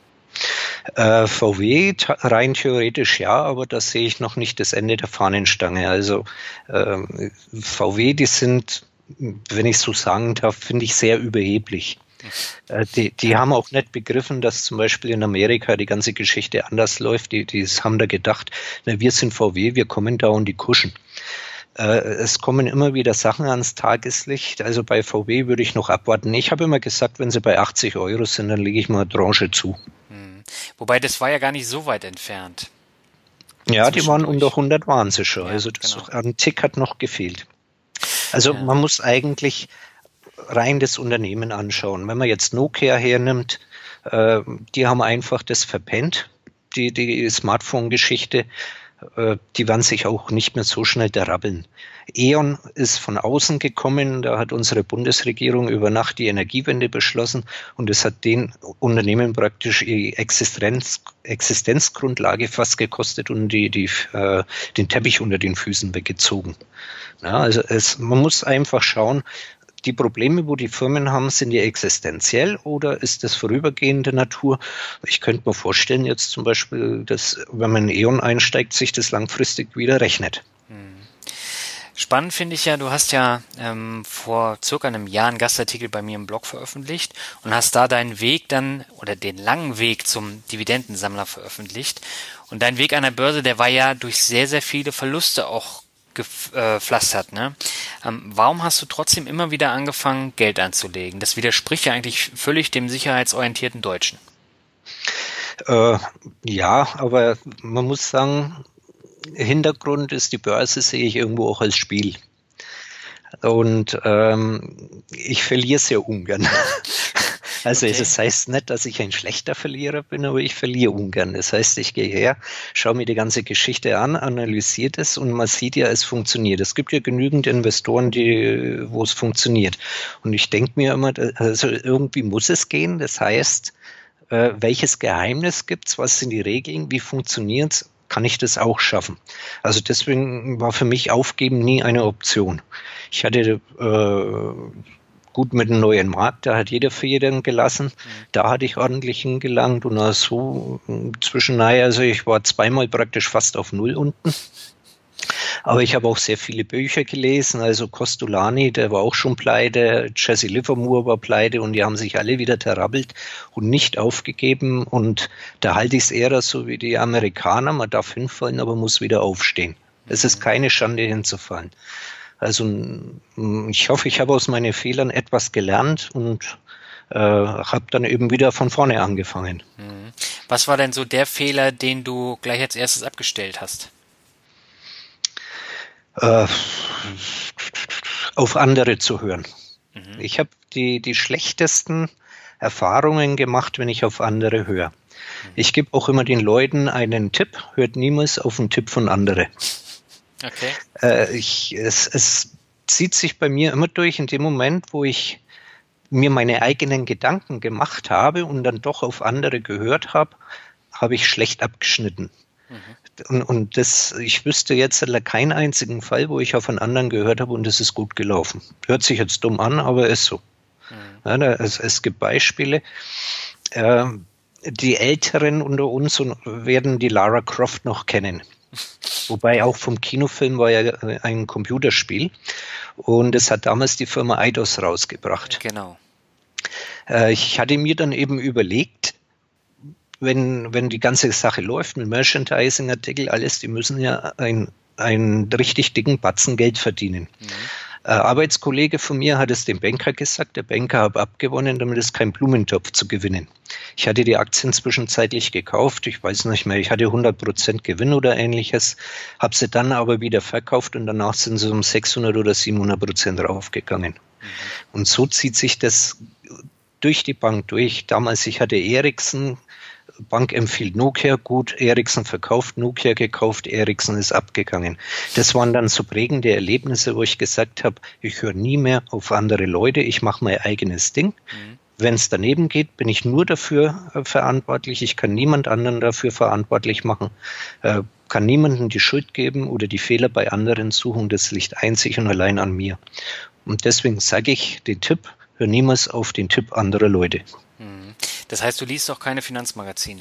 Äh, V W rein theoretisch ja, aber da sehe ich noch nicht das Ende der Fahnenstange. Also äh, V W, die sind, wenn ich so sagen darf, finde ich sehr überheblich. Äh, die, die haben auch nicht begriffen, dass zum Beispiel in Amerika die ganze Geschichte anders läuft. Die, die haben da gedacht, na, wir sind V W, wir kommen da und die kuschen. Äh, es kommen immer wieder Sachen ans Tageslicht. Also bei V W würde ich noch abwarten. Ich habe immer gesagt, wenn sie bei achtzig Euro sind, dann lege ich mal eine Tranche zu. Wobei, das war ja gar nicht so weit entfernt. Ja, die waren unter hundert waren sie schon. Ja, also das genau. Ein Tick hat noch gefehlt. Also ja. Man muss eigentlich rein das Unternehmen anschauen. Wenn man jetzt Nokia hernimmt, äh, die haben einfach das verpennt, die, die Smartphone-Geschichte. Äh, die werden sich auch nicht mehr so schnell derabbeln. E.ON ist von außen gekommen, da hat unsere Bundesregierung über Nacht die Energiewende beschlossen und es hat den Unternehmen praktisch die Existenz, Existenzgrundlage fast gekostet und die, die, äh, den Teppich unter den Füßen weggezogen. Ja, also es, man muss einfach schauen, die Probleme, wo die Firmen haben, sind die existenziell oder ist das vorübergehende Natur? Ich könnte mir vorstellen, jetzt zum Beispiel, dass, wenn man in E.ON einsteigt, sich das langfristig wieder rechnet. Spannend finde ich ja, du hast ja ähm, vor circa einem Jahr einen Gastartikel bei mir im Blog veröffentlicht und hast da deinen Weg dann, oder den langen Weg zum Dividendensammler veröffentlicht. Und dein Weg an der Börse, der war ja durch sehr, sehr viele Verluste auch gepflastert, ne? Ähm, warum hast du trotzdem immer wieder angefangen, Geld anzulegen? Das widerspricht ja eigentlich völlig dem sicherheitsorientierten Deutschen. Äh, ja, aber man muss sagen, Hintergrund ist, die Börse sehe ich irgendwo auch als Spiel. Und ähm, ich verliere sehr ungern. Also okay. Das heißt nicht, dass ich ein schlechter Verlierer bin, aber ich verliere ungern. Das heißt, ich gehe her, schaue mir die ganze Geschichte an, analysiere das und man sieht ja, es funktioniert. Es gibt ja genügend Investoren, die, wo es funktioniert. Und ich denke mir immer, also irgendwie muss es gehen. Das heißt, äh, welches Geheimnis gibt's? Was sind die Regeln? Wie funktioniert's? Kann ich das auch schaffen? Also deswegen war für mich Aufgeben nie eine Option. Ich hatte äh, gut mit dem neuen Markt, da hat jeder für jeden gelassen. Da hatte ich ordentlich hingelangt und auch so zwischen, naja, also ich war zweimal praktisch fast auf Null unten. Aber ich habe auch sehr viele Bücher gelesen, also Costolani, der war auch schon pleite, Jesse Livermore war pleite und die haben sich alle wieder terrabbelt und nicht aufgegeben. Und da halte ich es eher so wie die Amerikaner, man darf hinfallen, aber muss wieder aufstehen. Es ist keine Schande hinzufallen. Also ich hoffe, ich habe aus meinen Fehlern etwas gelernt und äh, habe dann eben wieder von vorne angefangen. Was war denn so der Fehler, den du gleich als erstes abgestellt hast? Äh, auf andere zu hören. Mhm. Ich habe die, die schlechtesten Erfahrungen gemacht, wenn ich auf andere höre. Mhm. Ich gebe auch immer den Leuten einen Tipp, hört niemals auf einen Tipp von anderen. Okay. Äh, ich, es, es zieht sich bei mir immer durch in dem Moment, wo ich mir meine eigenen Gedanken gemacht habe und dann doch auf andere gehört habe, habe ich schlecht abgeschnitten. Mhm. Und, und das, ich wüsste jetzt keinen einzigen Fall, wo ich auf einen anderen gehört habe und es ist gut gelaufen. Hört sich jetzt dumm an, aber ist so. Mhm. Ja, da, es, es gibt Beispiele. Äh, die Älteren unter uns werden die Lara Croft noch kennen. Wobei auch vom Kinofilm war ja ein Computerspiel und es hat damals die Firma Eidos rausgebracht. Genau. Äh, ich hatte mir dann eben überlegt, wenn, wenn die ganze Sache läuft mit Merchandising-Artikel, alles, die müssen ja ein, einen richtig dicken Batzen Geld verdienen. Mhm. Äh, Arbeitskollege von mir hat es dem Banker gesagt, der Banker hat abgewonnen, damit es kein Blumentopf zu gewinnen. Ich hatte die Aktien zwischenzeitlich gekauft, ich weiß nicht mehr, ich hatte hundert Prozent Gewinn oder ähnliches, habe sie dann aber wieder verkauft und danach sind sie um sechshundert oder siebenhundert Prozent raufgegangen. Mhm. Und so zieht sich das durch die Bank durch. Damals, ich hatte Ericsson, Bank empfiehlt Nokia gut, Ericsson verkauft, Nokia gekauft, Ericsson ist abgegangen. Das waren dann so prägende Erlebnisse, wo ich gesagt habe, ich höre nie mehr auf andere Leute, ich mache mein eigenes Ding. Mhm. Wenn es daneben geht, bin ich nur dafür äh, verantwortlich. Ich kann niemand anderen dafür verantwortlich machen, äh, kann niemandem die Schuld geben oder die Fehler bei anderen suchen. Das liegt einzig und allein an mir. Und deswegen sage ich den Tipp, hör niemals auf den Tipp anderer Leute. Das heißt, du liest auch keine Finanzmagazine?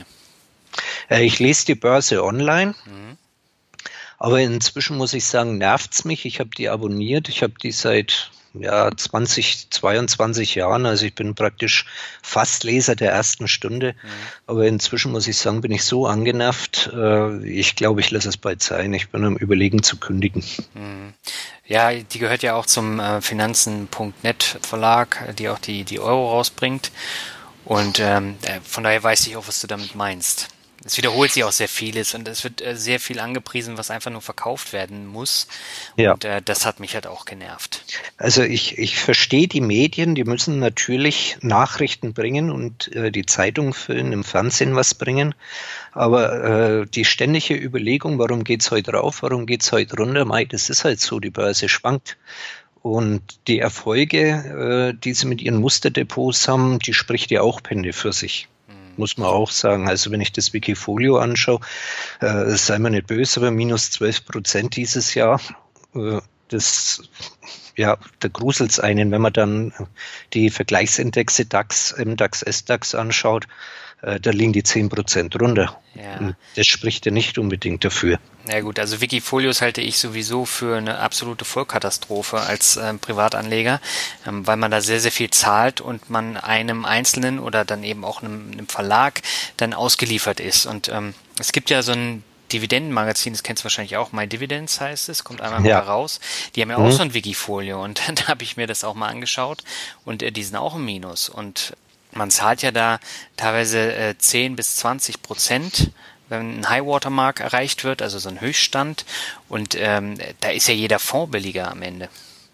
Ich lese die Börse online, mhm. aber inzwischen muss ich sagen, nervt's mich. Ich habe die abonniert. Ich habe die seit ja, zwanzig, zweiundzwanzig Jahren. Also ich bin praktisch fast Leser der ersten Stunde. Mhm. Aber inzwischen muss ich sagen, bin ich so angenervt. Ich glaube, ich lasse es bald sein. Ich bin am Überlegen zu kündigen. Mhm. Ja, die gehört ja auch zum äh, Finanzen Punkt net Verlag, die auch die, die Euro rausbringt. Und ähm, von daher weiß ich auch, was du damit meinst. Es wiederholt sich auch sehr vieles und es wird äh, sehr viel angepriesen, was einfach nur verkauft werden muss. Ja. Und äh, das hat mich halt auch genervt. Also ich, ich verstehe die Medien, die müssen natürlich Nachrichten bringen und äh, die Zeitung füllen, im Fernsehen was bringen. Aber äh, die ständige Überlegung, warum geht's heute rauf, warum geht's heute runter, Mike, das ist halt so, die Börse schwankt. Und die Erfolge, äh, die sie mit ihren Musterdepots haben, die spricht ja auch Bände für sich. Muss man auch sagen. Also wenn ich das Wikifolio anschaue, äh, sei mir nicht böse, aber minus zwölf Prozent dieses Jahr, äh, das, ja, da gruselt's einen, wenn man dann die Vergleichsindexe DAX, M DAX, S DAX anschaut, äh, da liegen die zehn Prozent runter. Ja. Das spricht ja nicht unbedingt dafür. Ja gut, also Wikifolios halte ich sowieso für eine absolute Vollkatastrophe als äh, Privatanleger, ähm, weil man da sehr, sehr viel zahlt und man einem Einzelnen oder dann eben auch einem, einem Verlag dann ausgeliefert ist. Und ähm, es gibt ja so ein Dividendenmagazin, das kennst du wahrscheinlich auch, My Dividends heißt es, kommt einmal ja. mal raus. Die haben ja mhm. auch so ein Wikifolio und da habe ich mir das auch mal angeschaut und äh, die sind auch im Minus. Und man zahlt ja da teilweise äh, zehn bis zwanzig Prozent, wenn ein High-Water-Mark erreicht wird, also so ein Höchststand. Und ähm, da ist ja jeder Fonds billiger am Ende.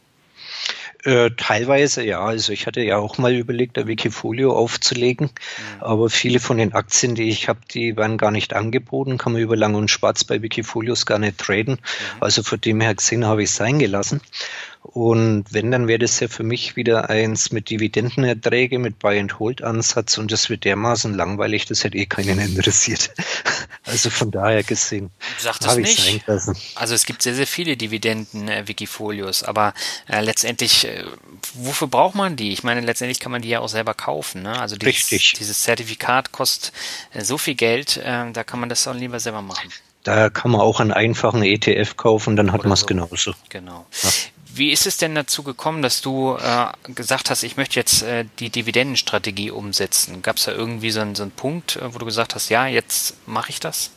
Äh, teilweise ja, also ich hatte ja auch mal überlegt, ein Wikifolio aufzulegen, mhm. aber viele von den Aktien, die ich habe, die werden gar nicht angeboten, kann man über lang und schwarz bei Wikifolios gar nicht traden, mhm. also von dem her gesehen habe ich es sein gelassen. Und wenn, dann wäre das ja für mich wieder eins mit Dividendenerträge, mit Buy-and-Hold-Ansatz und das wird dermaßen langweilig, das hätte eh keinen interessiert. Also von daher gesehen. Sag das nicht. Also es gibt sehr, sehr viele Dividenden-Wikifolios, aber äh, letztendlich, äh, wofür braucht man die? Ich meine, letztendlich kann man die ja auch selber kaufen. Ne? Also dieses, Richtig. dieses Zertifikat kostet äh, so viel Geld, äh, da kann man das auch lieber selber machen. Da kann man auch einen einfachen E T F kaufen, dann hat man es so. genauso. Genau. Ja. Wie ist es denn dazu gekommen, dass du äh, gesagt hast, ich möchte jetzt äh, die Dividendenstrategie umsetzen? Gab es da irgendwie so einen, so einen Punkt, wo du gesagt hast, ja, jetzt mache ich das?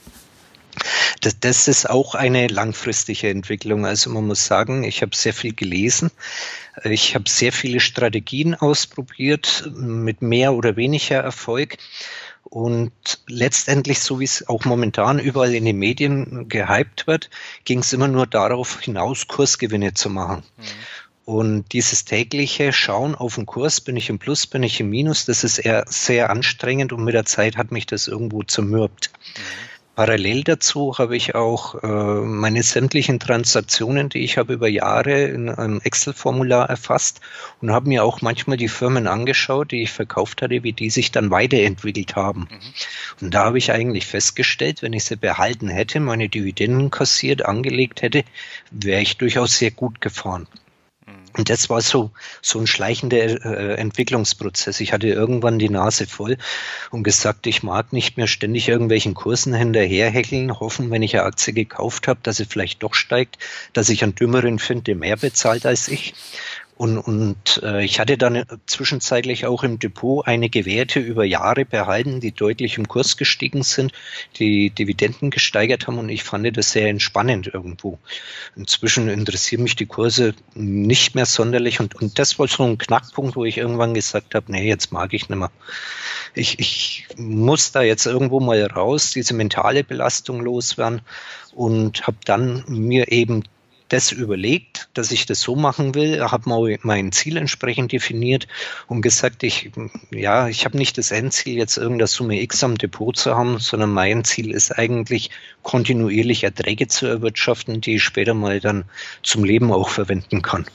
Das, das ist auch eine langfristige Entwicklung. Also man muss sagen, ich habe sehr viel gelesen. Ich habe sehr viele Strategien ausprobiert, mit mehr oder weniger Erfolg. Und letztendlich, so wie es auch momentan überall in den Medien gehypt wird, ging es immer nur darauf hinaus, Kursgewinne zu machen. Mhm. Und dieses tägliche Schauen auf den Kurs, bin ich im Plus, bin ich im Minus, das ist eher sehr anstrengend und mit der Zeit hat mich das irgendwo zermürbt. Mhm. Parallel dazu habe ich auch äh, meine sämtlichen Transaktionen, die ich habe über Jahre in einem Excel-Formular erfasst und habe mir auch manchmal die Firmen angeschaut, die ich verkauft hatte, wie die sich dann weiterentwickelt haben. Mhm. Und da habe ich eigentlich festgestellt, wenn ich sie behalten hätte, meine Dividenden kassiert, angelegt hätte, wäre ich durchaus sehr gut gefahren. Und das war so so ein schleichender äh, Entwicklungsprozess. Ich hatte irgendwann die Nase voll und gesagt, ich mag nicht mehr ständig irgendwelchen Kursen hinterherhäkeln, hoffen, wenn ich eine Aktie gekauft habe, dass sie vielleicht doch steigt, dass ich einen Dümmeren finde, der mehr bezahlt als ich. Und, und äh, ich hatte dann zwischenzeitlich auch im Depot einige Werte über Jahre behalten, die deutlich im Kurs gestiegen sind, die Dividenden gesteigert haben und ich fand das sehr entspannend irgendwo. Inzwischen interessieren mich die Kurse nicht mehr sonderlich und, und das war so ein Knackpunkt, wo ich irgendwann gesagt habe, nee, jetzt mag ich nicht mehr. Ich, ich muss da jetzt irgendwo mal raus, diese mentale Belastung loswerden und habe dann mir eben das überlegt, dass ich das so machen will, habe mal mein Ziel entsprechend definiert und gesagt, ich ja, ich habe nicht das Endziel, jetzt irgendeine Summe X am Depot zu haben, sondern mein Ziel ist eigentlich, kontinuierlich Erträge zu erwirtschaften, die ich später mal dann zum Leben auch verwenden kann.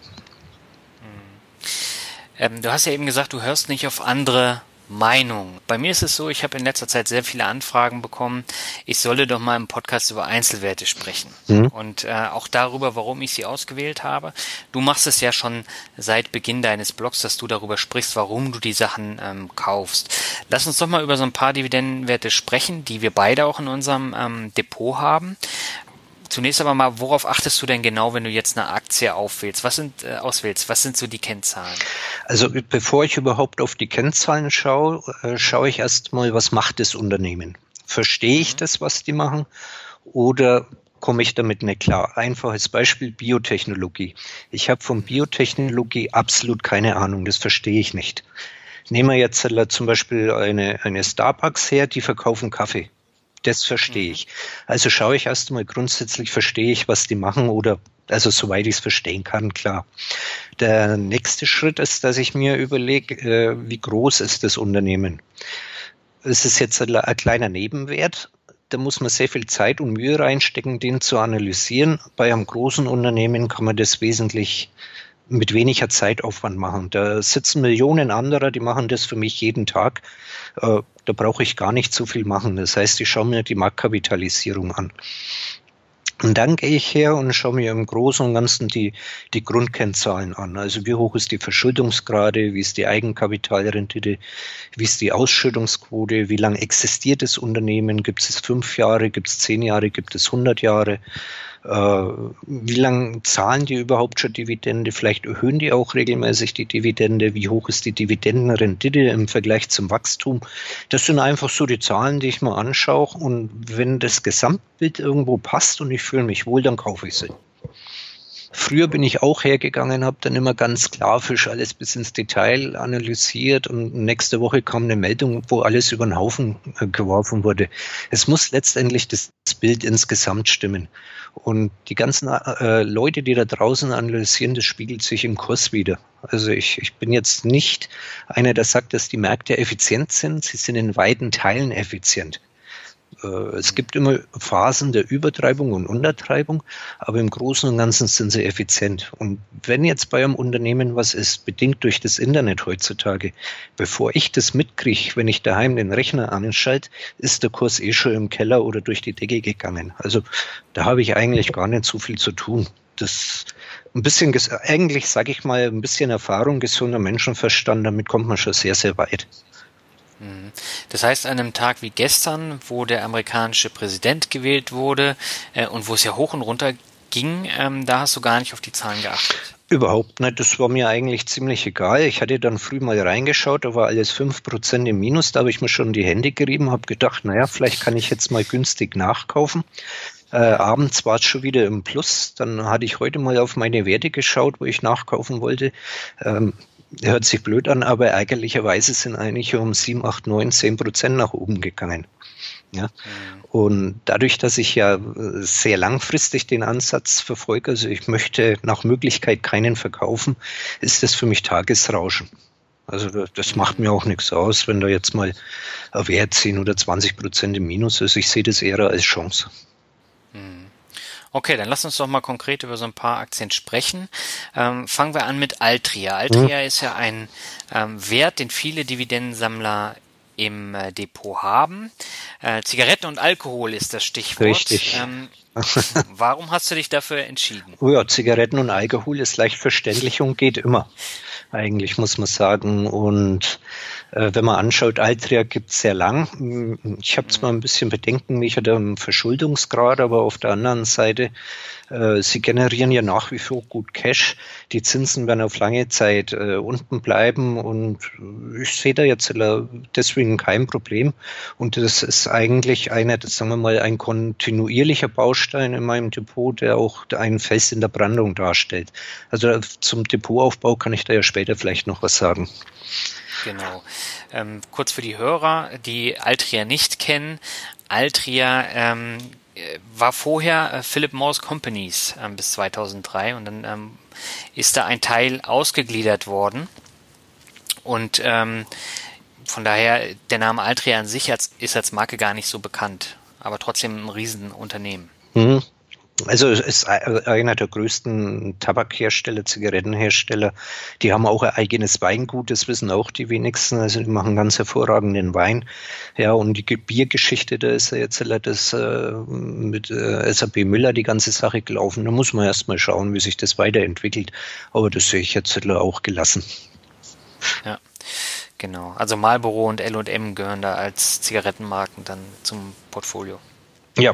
Ähm, du hast ja eben gesagt, du hörst nicht auf andere Meinung. Bei mir ist es so, ich habe in letzter Zeit sehr viele Anfragen bekommen, ich solle doch mal im Podcast über Einzelwerte sprechen. Mhm. Und äh, auch darüber, warum ich sie ausgewählt habe. Du machst es ja schon seit Beginn deines Blogs, dass du darüber sprichst, warum du die Sachen ähm, kaufst. Lass uns doch mal über so ein paar Dividendenwerte sprechen, die wir beide auch in unserem ähm, Depot haben. Zunächst aber mal, worauf achtest du denn genau, wenn du jetzt eine Aktie aufwählst? Was sind äh, auswählst? Was sind so die Kennzahlen? Also bevor ich überhaupt auf die Kennzahlen schaue, äh, schaue ich erstmal, was macht das Unternehmen? Verstehe ich das, was die machen? Oder komme ich damit nicht klar? Einfaches Beispiel, Biotechnologie. Ich habe von Biotechnologie absolut keine Ahnung, das verstehe ich nicht. Nehmen wir jetzt zum Beispiel eine, eine Starbucks her, die verkaufen Kaffee. Das verstehe ich. Also schaue ich erst mal grundsätzlich, verstehe ich, was die machen oder, also soweit ich es verstehen kann, klar. Der nächste Schritt ist, dass ich mir überlege, äh, wie groß ist das Unternehmen? Es ist jetzt ein, ein kleiner Nebenwert, da muss man sehr viel Zeit und Mühe reinstecken, den zu analysieren. Bei einem großen Unternehmen kann man das wesentlich mit weniger Zeitaufwand machen. Da sitzen Millionen anderer, die machen das für mich jeden Tag. Äh, da brauche ich gar nicht so viel machen. Das heißt, ich schaue mir die Marktkapitalisierung an. Und dann gehe ich her und schaue mir im Großen und Ganzen die, die Grundkennzahlen an. Also wie hoch ist die Verschuldungsgrade, wie ist die Eigenkapitalrendite, wie ist die Ausschüttungsquote, wie lange existiert das Unternehmen, gibt es fünf Jahre, gibt es zehn Jahre, gibt es hundert Jahre. Äh, wie lange zahlen die überhaupt schon Dividende? Vielleicht erhöhen die auch regelmäßig die Dividende. Wie hoch ist die Dividendenrendite im Vergleich zum Wachstum? Das sind einfach so die Zahlen, die ich mal anschaue. Und wenn das Gesamtbild irgendwo passt und ich fühle mich wohl, dann kaufe ich sie. Früher bin ich auch hergegangen, habe dann immer ganz sklavisch alles bis ins Detail analysiert und nächste Woche kam eine Meldung, wo alles über den Haufen äh, geworfen wurde. Es muss letztendlich das Bild insgesamt stimmen. Und die ganzen äh, Leute, die da draußen analysieren, das spiegelt sich im Kurs wieder. Also ich, ich bin jetzt nicht einer, der sagt, dass die Märkte effizient sind. Sie sind in weiten Teilen effizient. Es gibt immer Phasen der Übertreibung und Untertreibung, aber im Großen und Ganzen sind sie effizient. Und wenn jetzt bei einem Unternehmen was ist, bedingt durch das Internet heutzutage, bevor ich das mitkriege, wenn ich daheim den Rechner anschalte, ist der Kurs eh schon im Keller oder durch die Decke gegangen. Also da habe ich eigentlich gar nicht so viel zu tun. Das ein bisschen, eigentlich sage ich mal, ein bisschen Erfahrung, gesunder Menschenverstand, damit kommt man schon sehr, sehr weit. Das heißt, an einem Tag wie gestern, wo der amerikanische Präsident gewählt wurde äh, und wo es ja hoch und runter ging, ähm, da hast du gar nicht auf die Zahlen geachtet. Überhaupt nicht, das war mir eigentlich ziemlich egal. Ich hatte dann früh mal reingeschaut, da war alles fünf Prozent im Minus, da habe ich mir schon die Hände gerieben, habe gedacht, naja, vielleicht kann ich jetzt mal günstig nachkaufen. Äh, abends war es schon wieder im Plus, dann hatte ich heute mal auf meine Werte geschaut, wo ich nachkaufen wollte. Ähm, hört sich blöd an, aber ärgerlicherweise sind eigentlich um sieben, acht, neun, zehn Prozent nach oben gegangen. Ja. Mhm. Und dadurch, dass ich ja sehr langfristig den Ansatz verfolge, also ich möchte nach Möglichkeit keinen verkaufen, ist das für mich Tagesrauschen. Also das macht mir auch nichts aus, wenn da jetzt mal ein Wert zehn oder zwanzig Prozent im Minus ist. Ich sehe das eher als Chance. Okay, dann lass uns doch mal konkret über so ein paar Aktien sprechen. Ähm, fangen wir an mit Altria. Altria mhm. ist ja ein ähm, Wert, den viele Dividendensammler im äh, Depot haben. Äh, Zigaretten und Alkohol ist das Stichwort. Richtig. Ähm, warum hast du dich dafür entschieden? Oh ja, Zigaretten und Alkohol ist leicht verständlich und geht immer. Eigentlich muss man sagen. Und äh, wenn man anschaut, Altria gibt es sehr lang. Ich habe zwar ein bisschen Bedenken, mich hat am Verschuldungsgrad, aber auf der anderen Seite, äh, sie generieren ja nach wie vor gut Cash. Die Zinsen werden auf lange Zeit äh, unten bleiben und ich sehe da jetzt deswegen kein Problem. Und das ist eigentlich einer, das sagen wir mal, ein kontinuierlicher Baustein in meinem Depot, der auch einen Fels in der Brandung darstellt. Also zum Depotaufbau kann ich da ja später vielleicht noch was sagen. Genau. Ähm, kurz für die Hörer, die Altria nicht kennen. Altria ähm, war vorher äh, Philip Morris Companies ähm, bis zweitausenddrei und dann ähm, ist da ein Teil ausgegliedert worden. Und ähm, von daher, der Name Altria an sich als, ist als Marke gar nicht so bekannt, aber trotzdem ein Riesenunternehmen. Mhm. Also es ist einer der größten Tabakhersteller, Zigarettenhersteller. Die haben auch ein eigenes Weingut, das wissen auch die wenigsten. Also die machen ganz hervorragenden Wein. Ja, und die Biergeschichte, da ist ja jetzt das äh, mit äh, S A P Müller die ganze Sache gelaufen. Da muss man erst mal schauen, wie sich das weiterentwickelt. Aber das sehe ich jetzt auch gelassen. Ja, genau. Also Marlboro und L und M gehören da als Zigarettenmarken dann zum Portfolio. Ja.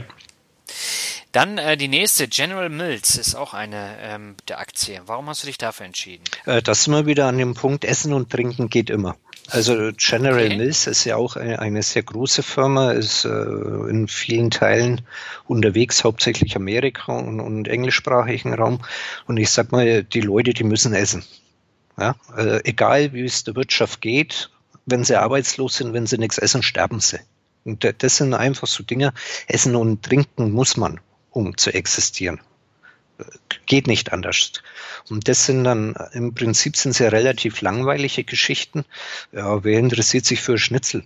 Dann äh, die nächste, General Mills, ist auch eine ähm, der Aktie. Warum hast du dich dafür entschieden? Äh, das sind wir wieder an dem Punkt, Essen und Trinken geht immer. Also General okay. Mills ist ja auch eine, eine sehr große Firma, ist äh, in vielen Teilen unterwegs, hauptsächlich Amerika und, und englischsprachigen Raum. Und ich sag mal, die Leute, die müssen essen. Ja? Äh, egal, wie es der Wirtschaft geht, wenn sie arbeitslos sind, wenn sie nichts essen, sterben sie. Und das sind einfach so Dinge, Essen und Trinken muss man, um zu existieren. Geht nicht anders. Und das sind dann, im Prinzip sind es ja relativ langweilige Geschichten. Ja, wer interessiert sich für Schnitzel?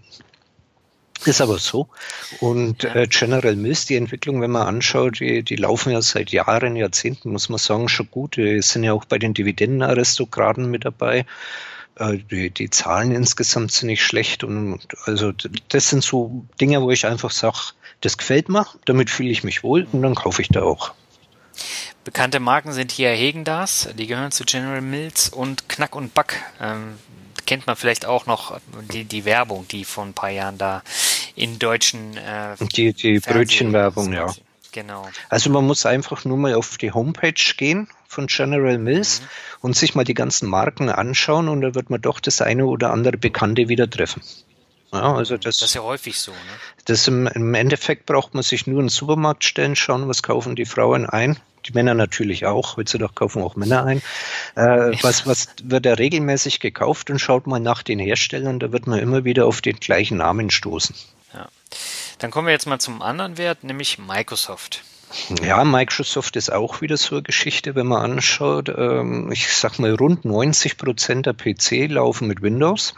Ist aber so. Und äh, General Mills, die Entwicklung, wenn man anschaut, die, die laufen ja seit Jahren, Jahrzehnten, muss man sagen, schon gut. Die sind ja auch bei den Dividendenaristokraten mit dabei. Die, die Zahlen insgesamt sind nicht schlecht und also das sind so Dinge, wo ich einfach sage, das gefällt mir, damit fühle ich mich wohl und dann kaufe ich da auch. Bekannte Marken sind hier Häagen-Dazs, die gehören zu General Mills und Knack und Back. Ähm, kennt man vielleicht auch noch die, die Werbung, die vor ein paar Jahren da in deutschen äh, Die, die Brötchenwerbung, ja. Genau. Also man muss einfach nur mal auf die Homepage gehen von General Mills mhm. und sich mal die ganzen Marken anschauen und da wird man doch das eine oder andere Bekannte wieder treffen. Ja, also das, das ist ja häufig so, ne? Das im, im Endeffekt braucht man sich nur in den Supermarkt stellen, schauen, was kaufen die Frauen ein. Die Männer natürlich auch, heutzutage kaufen auch Männer ein. Äh, was, was wird da regelmäßig gekauft und schaut mal nach den Herstellern, da wird man immer wieder auf den gleichen Namen stoßen. Ja. Dann kommen wir jetzt mal zum anderen Wert, nämlich Microsoft. Ja, Microsoft ist auch wieder so eine Geschichte, wenn man anschaut. Ähm, ich sag mal, rund neunzig Prozent der P C laufen mit Windows.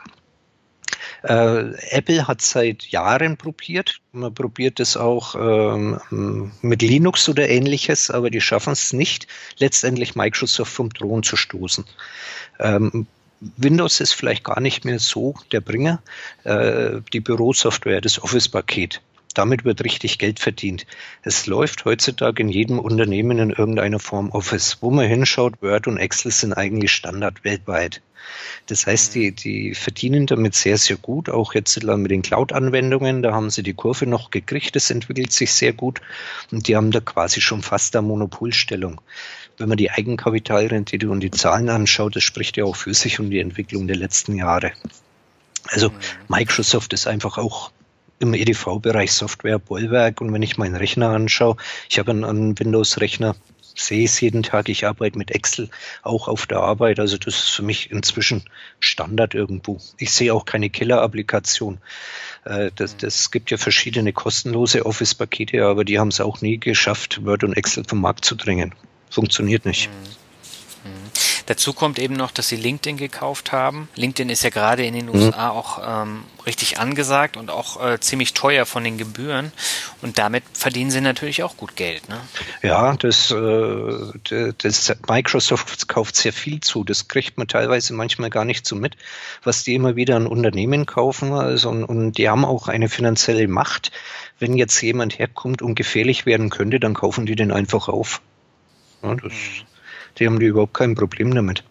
Äh, Apple hat seit Jahren probiert. Man probiert es auch ähm, mit Linux oder Ähnliches, aber die schaffen es nicht, letztendlich Microsoft vom Thron zu stoßen. Ähm, Windows ist vielleicht gar nicht mehr so der Bringer. Äh, die Bürosoftware, das Office-Paket, damit wird richtig Geld verdient. Es läuft heutzutage in jedem Unternehmen in irgendeiner Form Office. Wo man hinschaut, Word und Excel sind eigentlich Standard weltweit. Das heißt, die, die verdienen damit sehr, sehr gut, auch jetzt mit den Cloud-Anwendungen, da haben sie die Kurve noch gekriegt, das entwickelt sich sehr gut und die haben da quasi schon fast eine Monopolstellung. Wenn man die Eigenkapitalrendite und die Zahlen anschaut, das spricht ja auch für sich um die Entwicklung der letzten Jahre. Also Microsoft ist einfach auch im E D V-Bereich Software Bollwerk und wenn ich meinen Rechner anschaue, ich habe einen, einen Windows-Rechner, sehe es jeden Tag, ich arbeite mit Excel, auch auf der Arbeit, also das ist für mich inzwischen Standard irgendwo. Ich sehe auch keine Killer-Applikation. Äh, das, das gibt ja verschiedene kostenlose Office-Pakete, aber die haben es auch nie geschafft, Word und Excel vom Markt zu drängen. Funktioniert nicht. Mhm. Mhm. Dazu kommt eben noch, dass sie LinkedIn gekauft haben. LinkedIn ist ja gerade in den U S A mhm. auch ähm, richtig angesagt und auch äh, ziemlich teuer von den Gebühren. Und damit verdienen sie natürlich auch gut Geld, ne? Ja, das, äh, das Microsoft kauft sehr viel zu. Das kriegt man teilweise manchmal gar nicht so mit, was die immer wieder an Unternehmen kaufen. Also, und, und die haben auch eine finanzielle Macht. Wenn jetzt jemand herkommt und gefährlich werden könnte, dann kaufen die den einfach auf. Ja, das, mhm. Die haben die überhaupt kein Problem damit.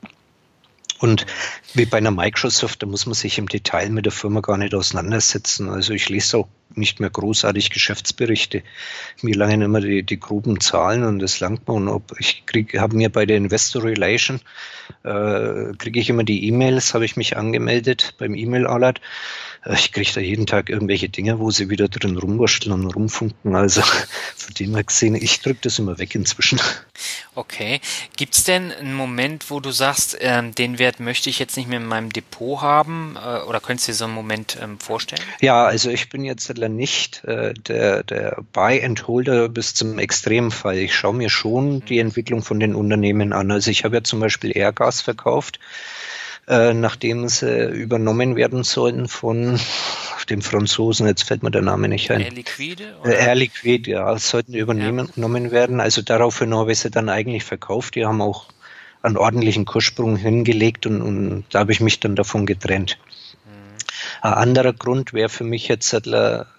Und wie bei einer Microsoft, da muss man sich im Detail mit der Firma gar nicht auseinandersetzen. Also ich lese auch nicht mehr großartig Geschäftsberichte. Mir langen immer die, die groben Zahlen und das langt mir. Und ob ich kriege, habe mir bei der Investor Relation, äh, kriege ich immer die E-Mails, habe ich mich angemeldet beim E-Mail-Alert. Ich kriege da jeden Tag irgendwelche Dinge, wo sie wieder drin rumwurschteln und rumfunken. Also von dem her gesehen, ich drücke das immer weg inzwischen. Okay. Gibt es denn einen Moment, wo du sagst, ähm, den Wert möchte ich jetzt nicht mehr in meinem Depot haben? Äh, oder könntest du dir so einen Moment ähm, vorstellen? Ja, also ich bin jetzt nicht äh, der, der Buy-and-Holder bis zum Extremfall. Ich schaue mir schon mhm. die Entwicklung von den Unternehmen an. Also ich habe ja zum Beispiel Airgas verkauft, Äh, nachdem sie übernommen werden sollen von dem Franzosen, jetzt fällt mir der Name nicht ein. Air Liquide? Oder? Air Liquide, ja, sollten übernehmen, ja. übernommen werden. Also daraufhin habe ich sie dann eigentlich verkauft. Die haben auch einen ordentlichen Kurssprung hingelegt und, und da habe ich mich dann davon getrennt. Ein anderer Grund wäre für mich jetzt, äh,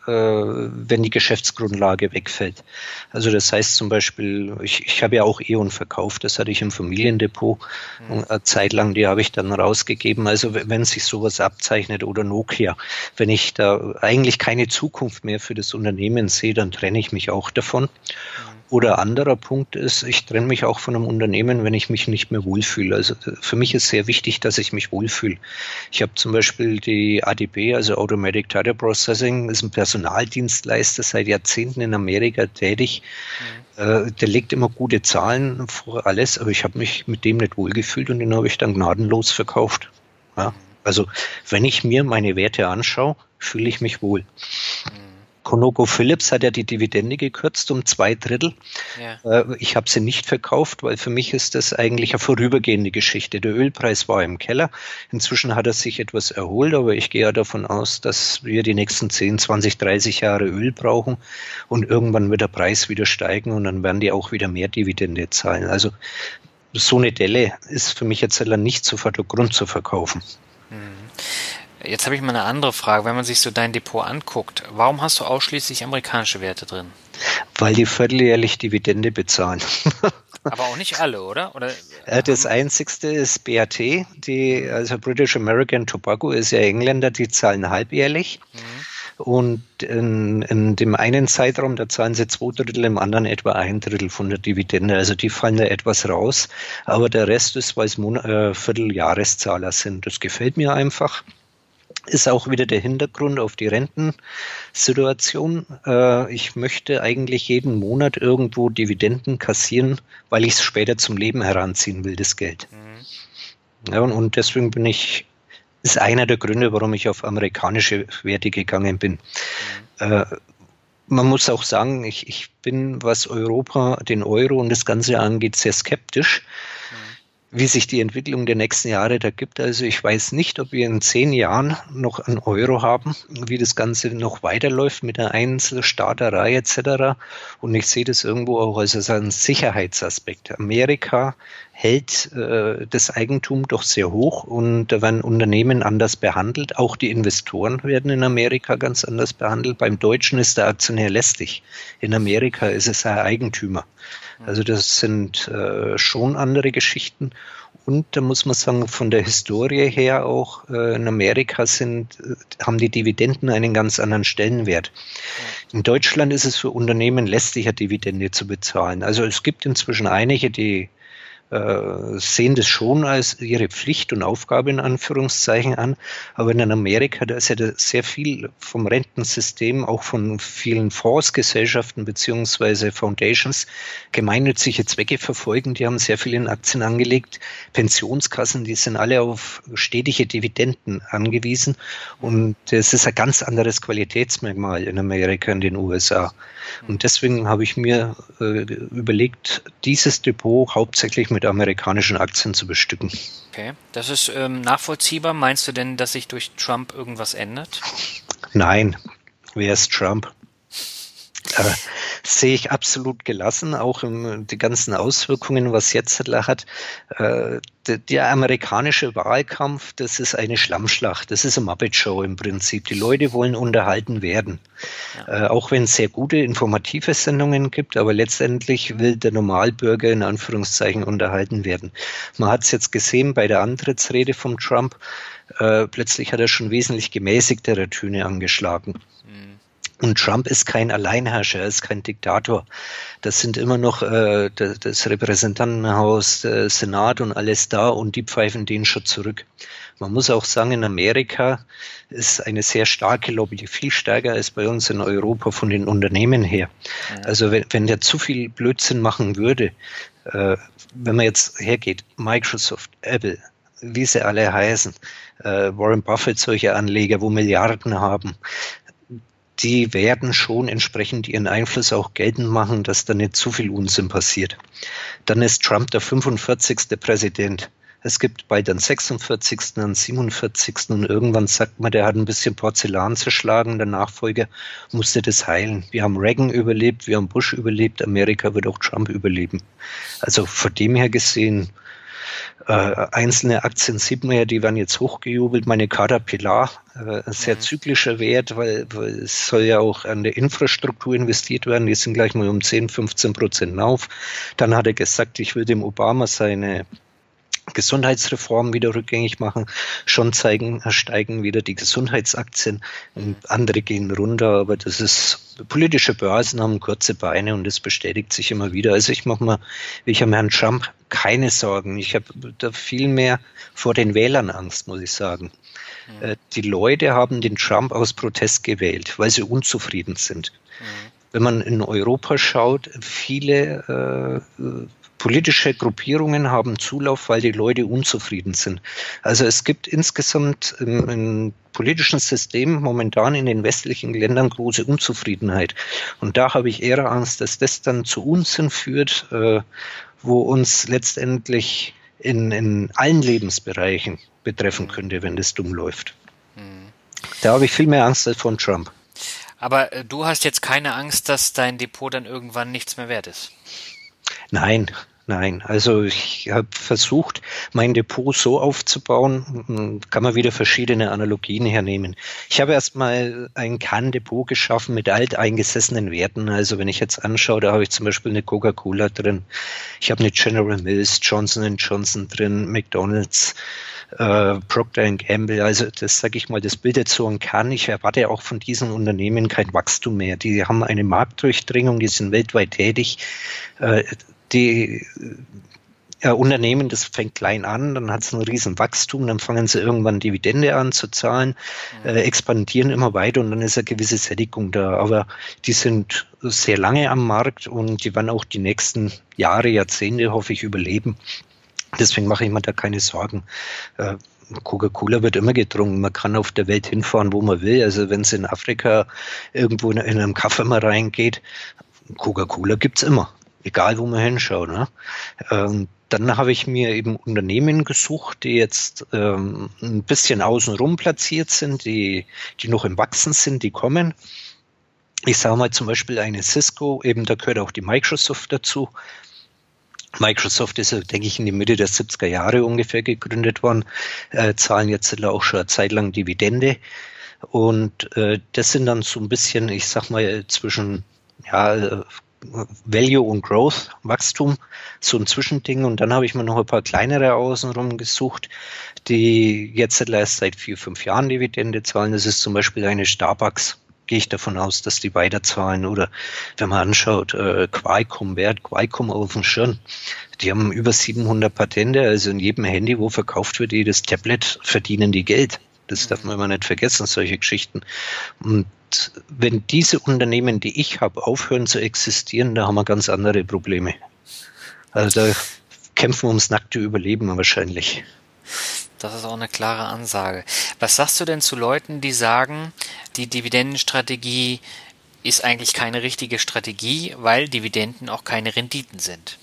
wenn die Geschäftsgrundlage wegfällt. Also das heißt zum Beispiel, ich, ich habe ja auch E.ON verkauft, das hatte ich im Familiendepot mhm. eine Zeit lang, die habe ich dann rausgegeben. Also wenn sich sowas abzeichnet oder Nokia, wenn ich da eigentlich keine Zukunft mehr für das Unternehmen sehe, dann trenne ich mich auch davon. Mhm. Oder anderer Punkt ist, ich trenne mich auch von einem Unternehmen, wenn ich mich nicht mehr wohlfühle. Also für mich ist sehr wichtig, dass ich mich wohlfühle. Ich habe zum Beispiel die A D B, also Automatic Data Processing, ist ein Personaldienstleister, seit Jahrzehnten in Amerika tätig. Mhm. Äh, der legt immer gute Zahlen vor alles, aber ich habe mich mit dem nicht wohlgefühlt und den habe ich dann gnadenlos verkauft. Ja? Also wenn ich mir meine Werte anschaue, fühle ich mich wohl. Mhm. ConocoPhillips hat ja die Dividende gekürzt um zwei Drittel. Ja. Ich habe sie nicht verkauft, weil für mich ist das eigentlich eine vorübergehende Geschichte. Der Ölpreis war im Keller. Inzwischen hat er sich etwas erholt, aber ich gehe ja davon aus, dass wir die nächsten zehn, zwanzig, dreißig Jahre Öl brauchen und irgendwann wird der Preis wieder steigen und dann werden die auch wieder mehr Dividende zahlen. Also so eine Delle ist für mich jetzt nicht sofort der Grund zu verkaufen. Mhm. Jetzt habe ich mal eine andere Frage. Wenn man sich so dein Depot anguckt, warum hast du ausschließlich amerikanische Werte drin? Weil die vierteljährlich Dividende bezahlen. Aber auch nicht alle, oder? oder das einzigste ist B A T, die, also British American Tobacco ist ja Engländer, die zahlen halbjährlich. Mhm. Und in, in dem einen Zeitraum, da zahlen sie zwei Drittel, im anderen etwa ein Drittel von der Dividende. Also die fallen da etwas raus. Aber der Rest ist, weil es Mon- äh, Vierteljahreszahler sind. Das gefällt mir einfach. Ist auch wieder der Hintergrund auf die Rentensituation. Äh, ich möchte eigentlich jeden Monat irgendwo Dividenden kassieren, weil ich es später zum Leben heranziehen will, das Geld. Mhm. Ja, und, und deswegen bin ich, ist einer der Gründe, warum ich auf amerikanische Werte gegangen bin. Mhm. Äh, man muss auch sagen, ich, ich bin, was Europa, den Euro und das Ganze angeht, sehr skeptisch. Mhm. wie sich die Entwicklung der nächsten Jahre da gibt. Also ich weiß nicht, ob wir in zehn Jahren noch einen Euro haben, wie das Ganze noch weiterläuft mit der Einzelstaaterei et cetera. Und ich sehe das irgendwo auch als einen Sicherheitsaspekt. Amerika hält äh, das Eigentum doch sehr hoch und da werden Unternehmen anders behandelt. Auch die Investoren werden in Amerika ganz anders behandelt. Beim Deutschen ist der Aktionär lästig. In Amerika ist es ein Eigentümer. Also das sind äh, schon andere Geschichten. Und da muss man sagen, von der Historie her auch äh, in Amerika sind, äh, haben die Dividenden einen ganz anderen Stellenwert. In Deutschland ist es für Unternehmen lästiger, Dividende zu bezahlen. Also es gibt inzwischen einige, die äh, sehen das schon als ihre Pflicht und Aufgabe in Anführungszeichen an. Aber in Amerika, da ist ja sehr viel vom Rentensystem, auch von vielen Fondsgesellschaften beziehungsweise Foundations, gemeinnützige Zwecke verfolgen. Die haben sehr viel in Aktien angelegt. Pensionskassen, die sind alle auf stetige Dividenden angewiesen. Und das ist ein ganz anderes Qualitätsmerkmal in Amerika, in den U S A. Und deswegen habe ich mir äh, überlegt, dieses Depot hauptsächlich mit amerikanischen Aktien zu bestücken. Okay, das ist ähm, nachvollziehbar. Meinst du denn, dass sich durch Trump irgendwas ändert? Nein, wer ist Trump? Äh, sehe ich absolut gelassen, auch im, die ganzen Auswirkungen, was jetzt hat. Äh, der, der amerikanische Wahlkampf, das ist eine Schlammschlacht, das ist eine Muppet-Show im Prinzip. Die Leute wollen unterhalten werden, ja. äh, auch wenn es sehr gute, informative Sendungen gibt, aber letztendlich will der Normalbürger in Anführungszeichen unterhalten werden. Man hat es jetzt gesehen bei der Antrittsrede von Trump, äh, plötzlich hat er schon wesentlich gemäßigtere Töne angeschlagen. Mhm. Und Trump ist kein Alleinherrscher, er ist kein Diktator. Das sind immer noch äh, das, das Repräsentantenhaus, der Senat und alles da und die pfeifen den schon zurück. Man muss auch sagen, in Amerika ist eine sehr starke Lobby, viel stärker als bei uns in Europa von den Unternehmen her. Ja. Also wenn, wenn der zu viel Blödsinn machen würde, äh, wenn man jetzt hergeht, Microsoft, Apple, wie sie alle heißen, äh, Warren Buffett, solche Anleger, wo Milliarden haben, die werden schon entsprechend ihren Einfluss auch geltend machen, dass da nicht zu viel Unsinn passiert. Dann ist Trump der fünfundvierzigste Präsident. Es gibt bald den sechsundvierzigsten, den siebenundvierzigsten und irgendwann sagt man, der hat ein bisschen Porzellan zerschlagen, der Nachfolger musste das heilen. Wir haben Reagan überlebt, wir haben Bush überlebt, Amerika wird auch Trump überleben. Also von dem her gesehen, Äh, einzelne Aktien sieht man ja, die werden jetzt hochgejubelt. Meine Caterpillar, äh, ein sehr mhm. zyklischer Wert, weil, weil es soll ja auch an der Infrastruktur investiert werden. Die sind gleich mal um zehn, fünfzehn Prozent auf. Dann hat er gesagt, ich will dem Obama seine Gesundheitsreform wieder rückgängig machen. Schon zeigen, steigen wieder die Gesundheitsaktien und andere gehen runter, aber das ist, politische Börsen haben kurze Beine und das bestätigt sich immer wieder. Also ich mache mir, ich habe Herrn Trump keine Sorgen. Ich habe da viel mehr vor den Wählern Angst, muss ich sagen. Mhm. Die Leute haben den Trump aus Protest gewählt, weil sie unzufrieden sind. Mhm. Wenn man in Europa schaut, viele äh, politische Gruppierungen haben Zulauf, weil die Leute unzufrieden sind. Also es gibt insgesamt im, im politischen System momentan in den westlichen Ländern große Unzufriedenheit. Und da habe ich eher Angst, dass das dann zu Unsinn führt, äh, wo uns letztendlich in, in allen Lebensbereichen betreffen könnte, wenn das dumm läuft. Mhm. Da habe ich viel mehr Angst als von Trump. Aber äh, du hast jetzt keine Angst, dass dein Depot dann irgendwann nichts mehr wert ist? Nein. Nein, also ich habe versucht, mein Depot so aufzubauen, kann man wieder verschiedene Analogien hernehmen. Ich habe erstmal ein Kerndepot geschaffen mit alteingesessenen Werten. Also wenn ich jetzt anschaue, da habe ich zum Beispiel eine Coca-Cola drin, ich habe eine General Mills, Johnson and Johnson drin, McDonald's, äh, Procter and Gamble. Also das sage ich mal, das bildet so einen Kern. Ich erwarte auch von diesen Unternehmen kein Wachstum mehr. Die haben eine Marktdurchdringung, die sind weltweit tätig. Äh, Die ja, Unternehmen, das fängt klein an, dann hat es ein riesen Wachstum, dann fangen sie irgendwann Dividende an zu zahlen, mhm. äh, expandieren immer weiter und dann ist eine gewisse Sättigung da. Aber die sind sehr lange am Markt und die werden auch die nächsten Jahre, Jahrzehnte, hoffe ich, überleben. Deswegen mache ich mir da keine Sorgen. Äh, Coca-Cola wird immer getrunken. Man kann auf der Welt hinfahren, wo man will. Also wenn es in Afrika irgendwo in einem Kaffee mal reingeht, Coca-Cola gibt's immer. egal wo man hinschaut. Ne? Ähm, dann habe ich mir eben Unternehmen gesucht, die jetzt ähm, ein bisschen außenrum platziert sind, die, die noch im Wachsen sind, die kommen. Ich sage mal zum Beispiel eine Cisco, eben da gehört auch die Microsoft dazu. Microsoft ist, denke ich, in die Mitte der siebziger Jahre ungefähr gegründet worden, äh, zahlen jetzt auch schon eine Zeit lang Dividende. Und äh, das sind dann so ein bisschen, ich sag mal, zwischen ja, Value und Growth, Wachstum, so ein Zwischending. Und dann habe ich mir noch ein paar kleinere außenrum gesucht, die jetzt erst seit vier, fünf Jahren Dividende zahlen. Das ist zum Beispiel eine Starbucks. Gehe ich davon aus, dass die weiterzahlen. Oder wenn man anschaut, äh, Qualcomm, wer hat Qualcomm auf dem Schirm? Die haben über siebenhundert Patente, also in jedem Handy, wo verkauft wird, jedes Tablet, verdienen die Geld. Das darf man immer nicht vergessen, solche Geschichten. Und wenn diese Unternehmen, die ich habe, aufhören zu existieren, da haben wir ganz andere Probleme. Also da kämpfen wir ums nackte Überleben wahrscheinlich. Das ist auch eine klare Ansage. Was sagst du denn zu Leuten, die sagen, die Dividendenstrategie ist eigentlich keine richtige Strategie, weil Dividenden auch keine Renditen sind?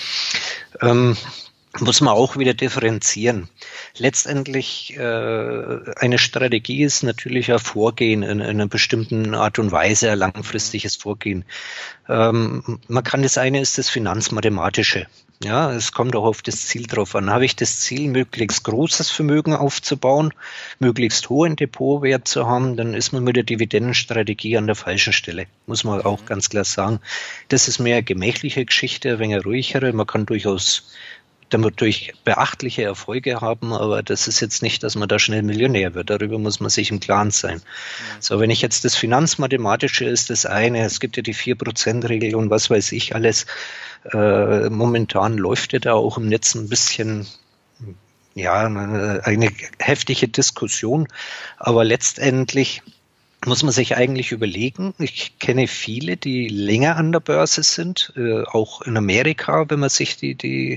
Ähm, muss man auch wieder differenzieren. Letztendlich äh, eine Strategie ist natürlich ein Vorgehen in, in einer bestimmten Art und Weise, ein langfristiges Vorgehen. Ähm, man kann das eine ist das Finanzmathematische. Ja, es kommt auch auf das Ziel drauf an. Habe ich das Ziel, möglichst großes Vermögen aufzubauen, möglichst hohen Depotwert zu haben, dann ist man mit der Dividendenstrategie an der falschen Stelle. Muss man auch ganz klar sagen. Das ist mehr eine gemächliche Geschichte, ein wenig ruhigere. Man kann durchaus damit durch beachtliche Erfolge haben, aber das ist jetzt nicht, dass man da schnell Millionär wird. Darüber muss man sich im Klaren sein. Ja. So, wenn ich jetzt das Finanzmathematische ist das eine, es gibt ja die vier Prozent Regel und was weiß ich alles. Äh, momentan läuft ja da auch im Netz ein bisschen, ja, eine, eine heftige Diskussion, aber letztendlich muss man sich eigentlich überlegen. Ich kenne viele, die länger an der Börse sind, äh, auch in Amerika, wenn man sich die, die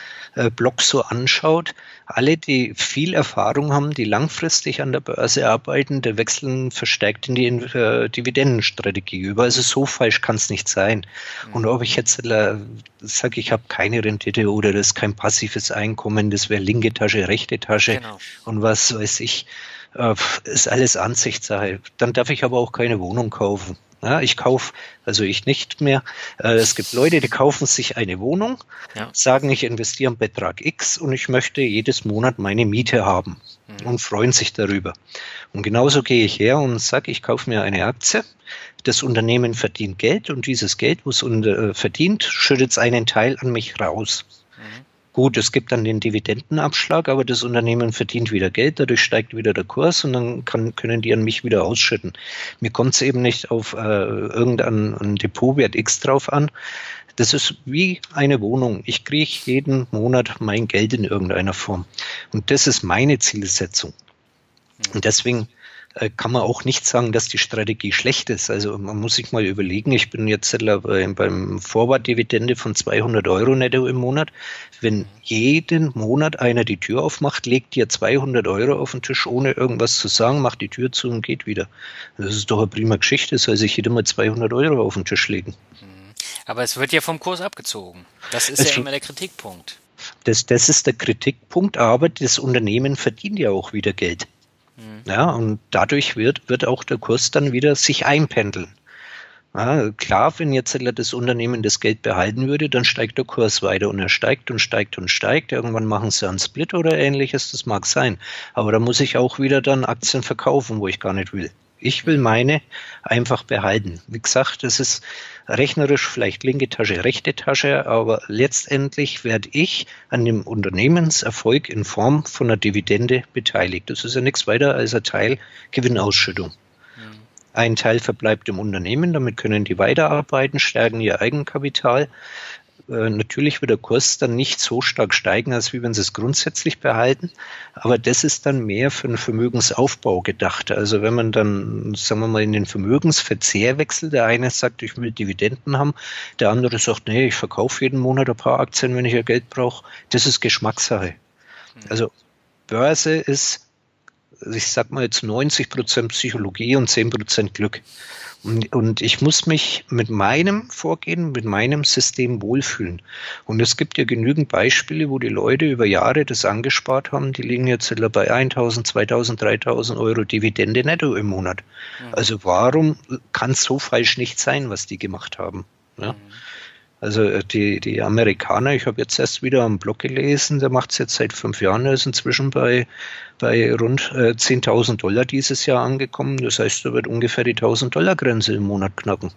Blogs so anschaut, alle, die viel Erfahrung haben, die langfristig an der Börse arbeiten, der wechseln verstärkt in die äh, Dividendenstrategie über. Also so falsch kann es nicht sein. Mhm. Und ob ich jetzt äh, sage, ich habe keine Rendite oder das ist kein passives Einkommen, das wäre linke Tasche, rechte Tasche genau. Und was weiß ich, äh, ist alles Ansichtssache. Dann darf ich aber auch keine Wohnung kaufen. Ja, ich kaufe, also ich nicht mehr. Äh, es gibt Leute, die kaufen sich eine Wohnung, ja. sagen, ich investiere einen Betrag X und ich möchte jedes Monat meine Miete haben mhm. und freuen sich darüber. Und genauso gehe ich her und sage, ich kaufe mir eine Aktie. Das Unternehmen verdient Geld und dieses Geld, was es verdient, schüttet einen Teil an mich raus. Mhm. Gut, es gibt dann den Dividendenabschlag, aber das Unternehmen verdient wieder Geld, dadurch steigt wieder der Kurs und dann kann, können die an mich wieder ausschütten. Mir kommt es eben nicht auf äh, irgendeinen Depotwert X drauf an. Das ist wie eine Wohnung. Ich kriege jeden Monat mein Geld in irgendeiner Form. Und das ist meine Zielsetzung. Und deswegen kann man auch nicht sagen, dass die Strategie schlecht ist. Also man muss sich mal überlegen, ich bin jetzt beim Forward-Dividende von zweihundert Euro netto im Monat. Wenn jeden Monat einer die Tür aufmacht, legt dir zweihundert Euro auf den Tisch, ohne irgendwas zu sagen, macht die Tür zu und geht wieder. Das ist doch eine prima Geschichte, soll sich jeder mal zweihundert Euro auf den Tisch legen. Aber es wird ja vom Kurs abgezogen. Das ist es ja immer der Kritikpunkt. Das, das ist der Kritikpunkt, aber das Unternehmen verdient ja auch wieder Geld. Ja, und dadurch wird, wird auch der Kurs dann wieder sich einpendeln. Ja, klar, wenn jetzt das Unternehmen das Geld behalten würde, dann steigt der Kurs weiter und er steigt und steigt und steigt. Irgendwann machen sie einen Split oder ähnliches, das mag sein. Aber da muss ich auch wieder dann Aktien verkaufen, wo ich gar nicht will. Ich will meine einfach behalten. Wie gesagt, das ist rechnerisch vielleicht linke Tasche, rechte Tasche, aber letztendlich werde ich an dem Unternehmenserfolg in Form von einer Dividende beteiligt. Das ist ja nichts weiter als ein Teil Gewinnausschüttung. Mhm. Ein Teil verbleibt im Unternehmen, damit können die weiterarbeiten, stärken ihr Eigenkapital. Natürlich wird der Kurs dann nicht so stark steigen, als wie wenn sie es grundsätzlich behalten. Aber das ist dann mehr für den Vermögensaufbau gedacht. Also wenn man dann, sagen wir mal, in den Vermögensverzehr wechselt, der eine sagt, ich will Dividenden haben, der andere sagt, nee, ich verkaufe jeden Monat ein paar Aktien, wenn ich ja Geld brauche. Das ist Geschmackssache. Also Börse ist ich sag mal jetzt neunzig Prozent Psychologie und zehn Prozent Glück. Und, und ich muss mich mit meinem Vorgehen, mit meinem System wohlfühlen. Und es gibt ja genügend Beispiele, wo die Leute über Jahre das angespart haben. Die liegen jetzt bei eintausend, zweitausend, dreitausend Euro Dividende netto im Monat. Mhm. Also warum kann es so falsch nicht sein, was die gemacht haben? Ja? Mhm. Also die, die Amerikaner, ich habe jetzt erst wieder am Blog gelesen, der macht es jetzt seit fünf Jahren, der ist inzwischen bei, bei rund äh, zehntausend Dollar dieses Jahr angekommen. Das heißt, er wird ungefähr die tausend Dollar Grenze im Monat knacken.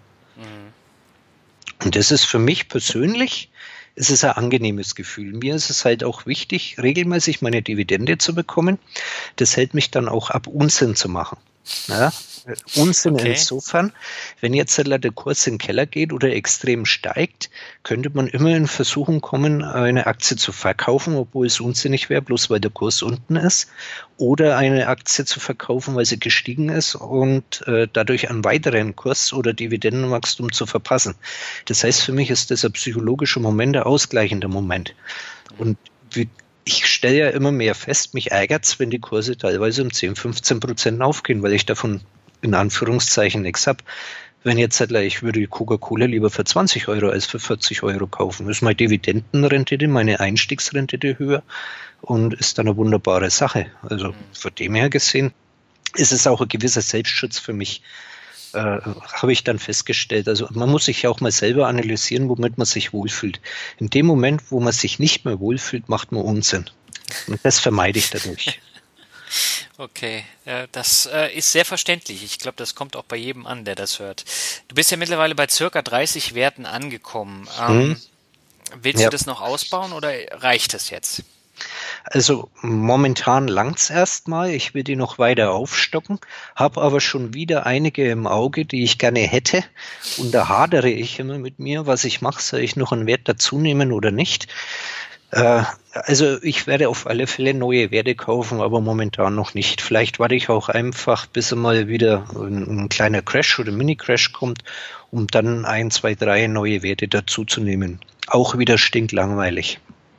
Mhm. Und das ist für mich persönlich, es ist ein angenehmes Gefühl. Mir ist es halt auch wichtig, regelmäßig meine Dividende zu bekommen. Das hält mich dann auch ab, Unsinn zu machen. Ja, Unsinn okay. Insofern, wenn jetzt der Kurs in den Keller geht oder extrem steigt, könnte man immer in Versuchung kommen, eine Aktie zu verkaufen, obwohl es unsinnig wäre, bloß weil der Kurs unten ist, oder eine Aktie zu verkaufen, weil sie gestiegen ist und äh, dadurch einen weiteren Kurs- oder Dividendenwachstum zu verpassen. Das heißt, für mich ist das ein psychologischer Moment, ein ausgleichender Moment. Und wie ich stelle ja immer mehr fest, mich ärgert es, wenn die Kurse teilweise um zehn, fünfzehn Prozent aufgehen, weil ich davon in Anführungszeichen nichts habe. Wenn jetzt halt, ich würde die Coca-Cola lieber für zwanzig Euro als für vierzig Euro kaufen, ist meine Dividendenrendite, meine Einstiegsrendite höher und ist dann eine wunderbare Sache. Also von dem her gesehen ist es auch ein gewisser Selbstschutz für mich, äh, habe ich dann festgestellt. Also man muss sich ja auch mal selber analysieren, womit man sich wohlfühlt. In dem Moment, wo man sich nicht mehr wohlfühlt, macht man Unsinn. Und das vermeide ich dadurch. Okay, ja, das äh, ist sehr verständlich. Ich glaube, das kommt auch bei jedem an, der das hört. Du bist ja mittlerweile bei circa dreißig Werten angekommen. Ähm, hm. Willst ja. du das noch ausbauen oder reicht das jetzt? Also momentan langt's erstmal. Ich will die noch weiter aufstocken, habe aber schon wieder einige im Auge, die ich gerne hätte. Und da hadere ich immer mit mir, was ich mache. Soll ich noch einen Wert dazu nehmen oder nicht? Äh, also ich werde auf alle Fälle neue Werte kaufen, aber momentan noch nicht. Vielleicht warte ich auch einfach, bis mal wieder ein, ein kleiner Crash oder Mini-Crash kommt, um dann ein, zwei, drei neue Werte dazu zu nehmen. Auch wieder stinklangweilig.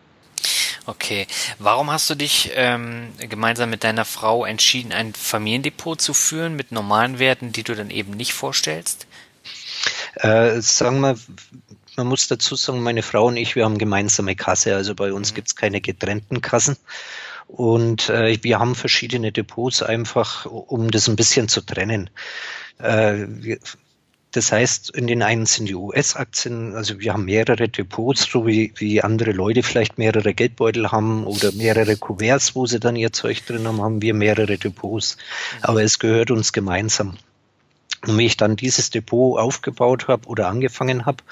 Okay. Warum hast du dich ähm, gemeinsam mit deiner Frau entschieden, ein Familiendepot zu führen mit normalen Werten, die du dann eben nicht vorstellst? Äh, sagen wir, man muss dazu sagen, meine Frau und ich, wir haben gemeinsame Kasse. Also bei uns mhm. gibt es keine getrennten Kassen. Und äh, wir haben verschiedene Depots einfach, um das ein bisschen zu trennen. Äh, wir, Das heißt, in den einen sind die U S-Aktien, also wir haben mehrere Depots, so wie, wie andere Leute vielleicht mehrere Geldbeutel haben oder mehrere Kuverts, wo sie dann ihr Zeug drin haben, haben wir mehrere Depots. Aber es gehört uns gemeinsam. Und wie ich dann dieses Depot aufgebaut habe oder angefangen habe,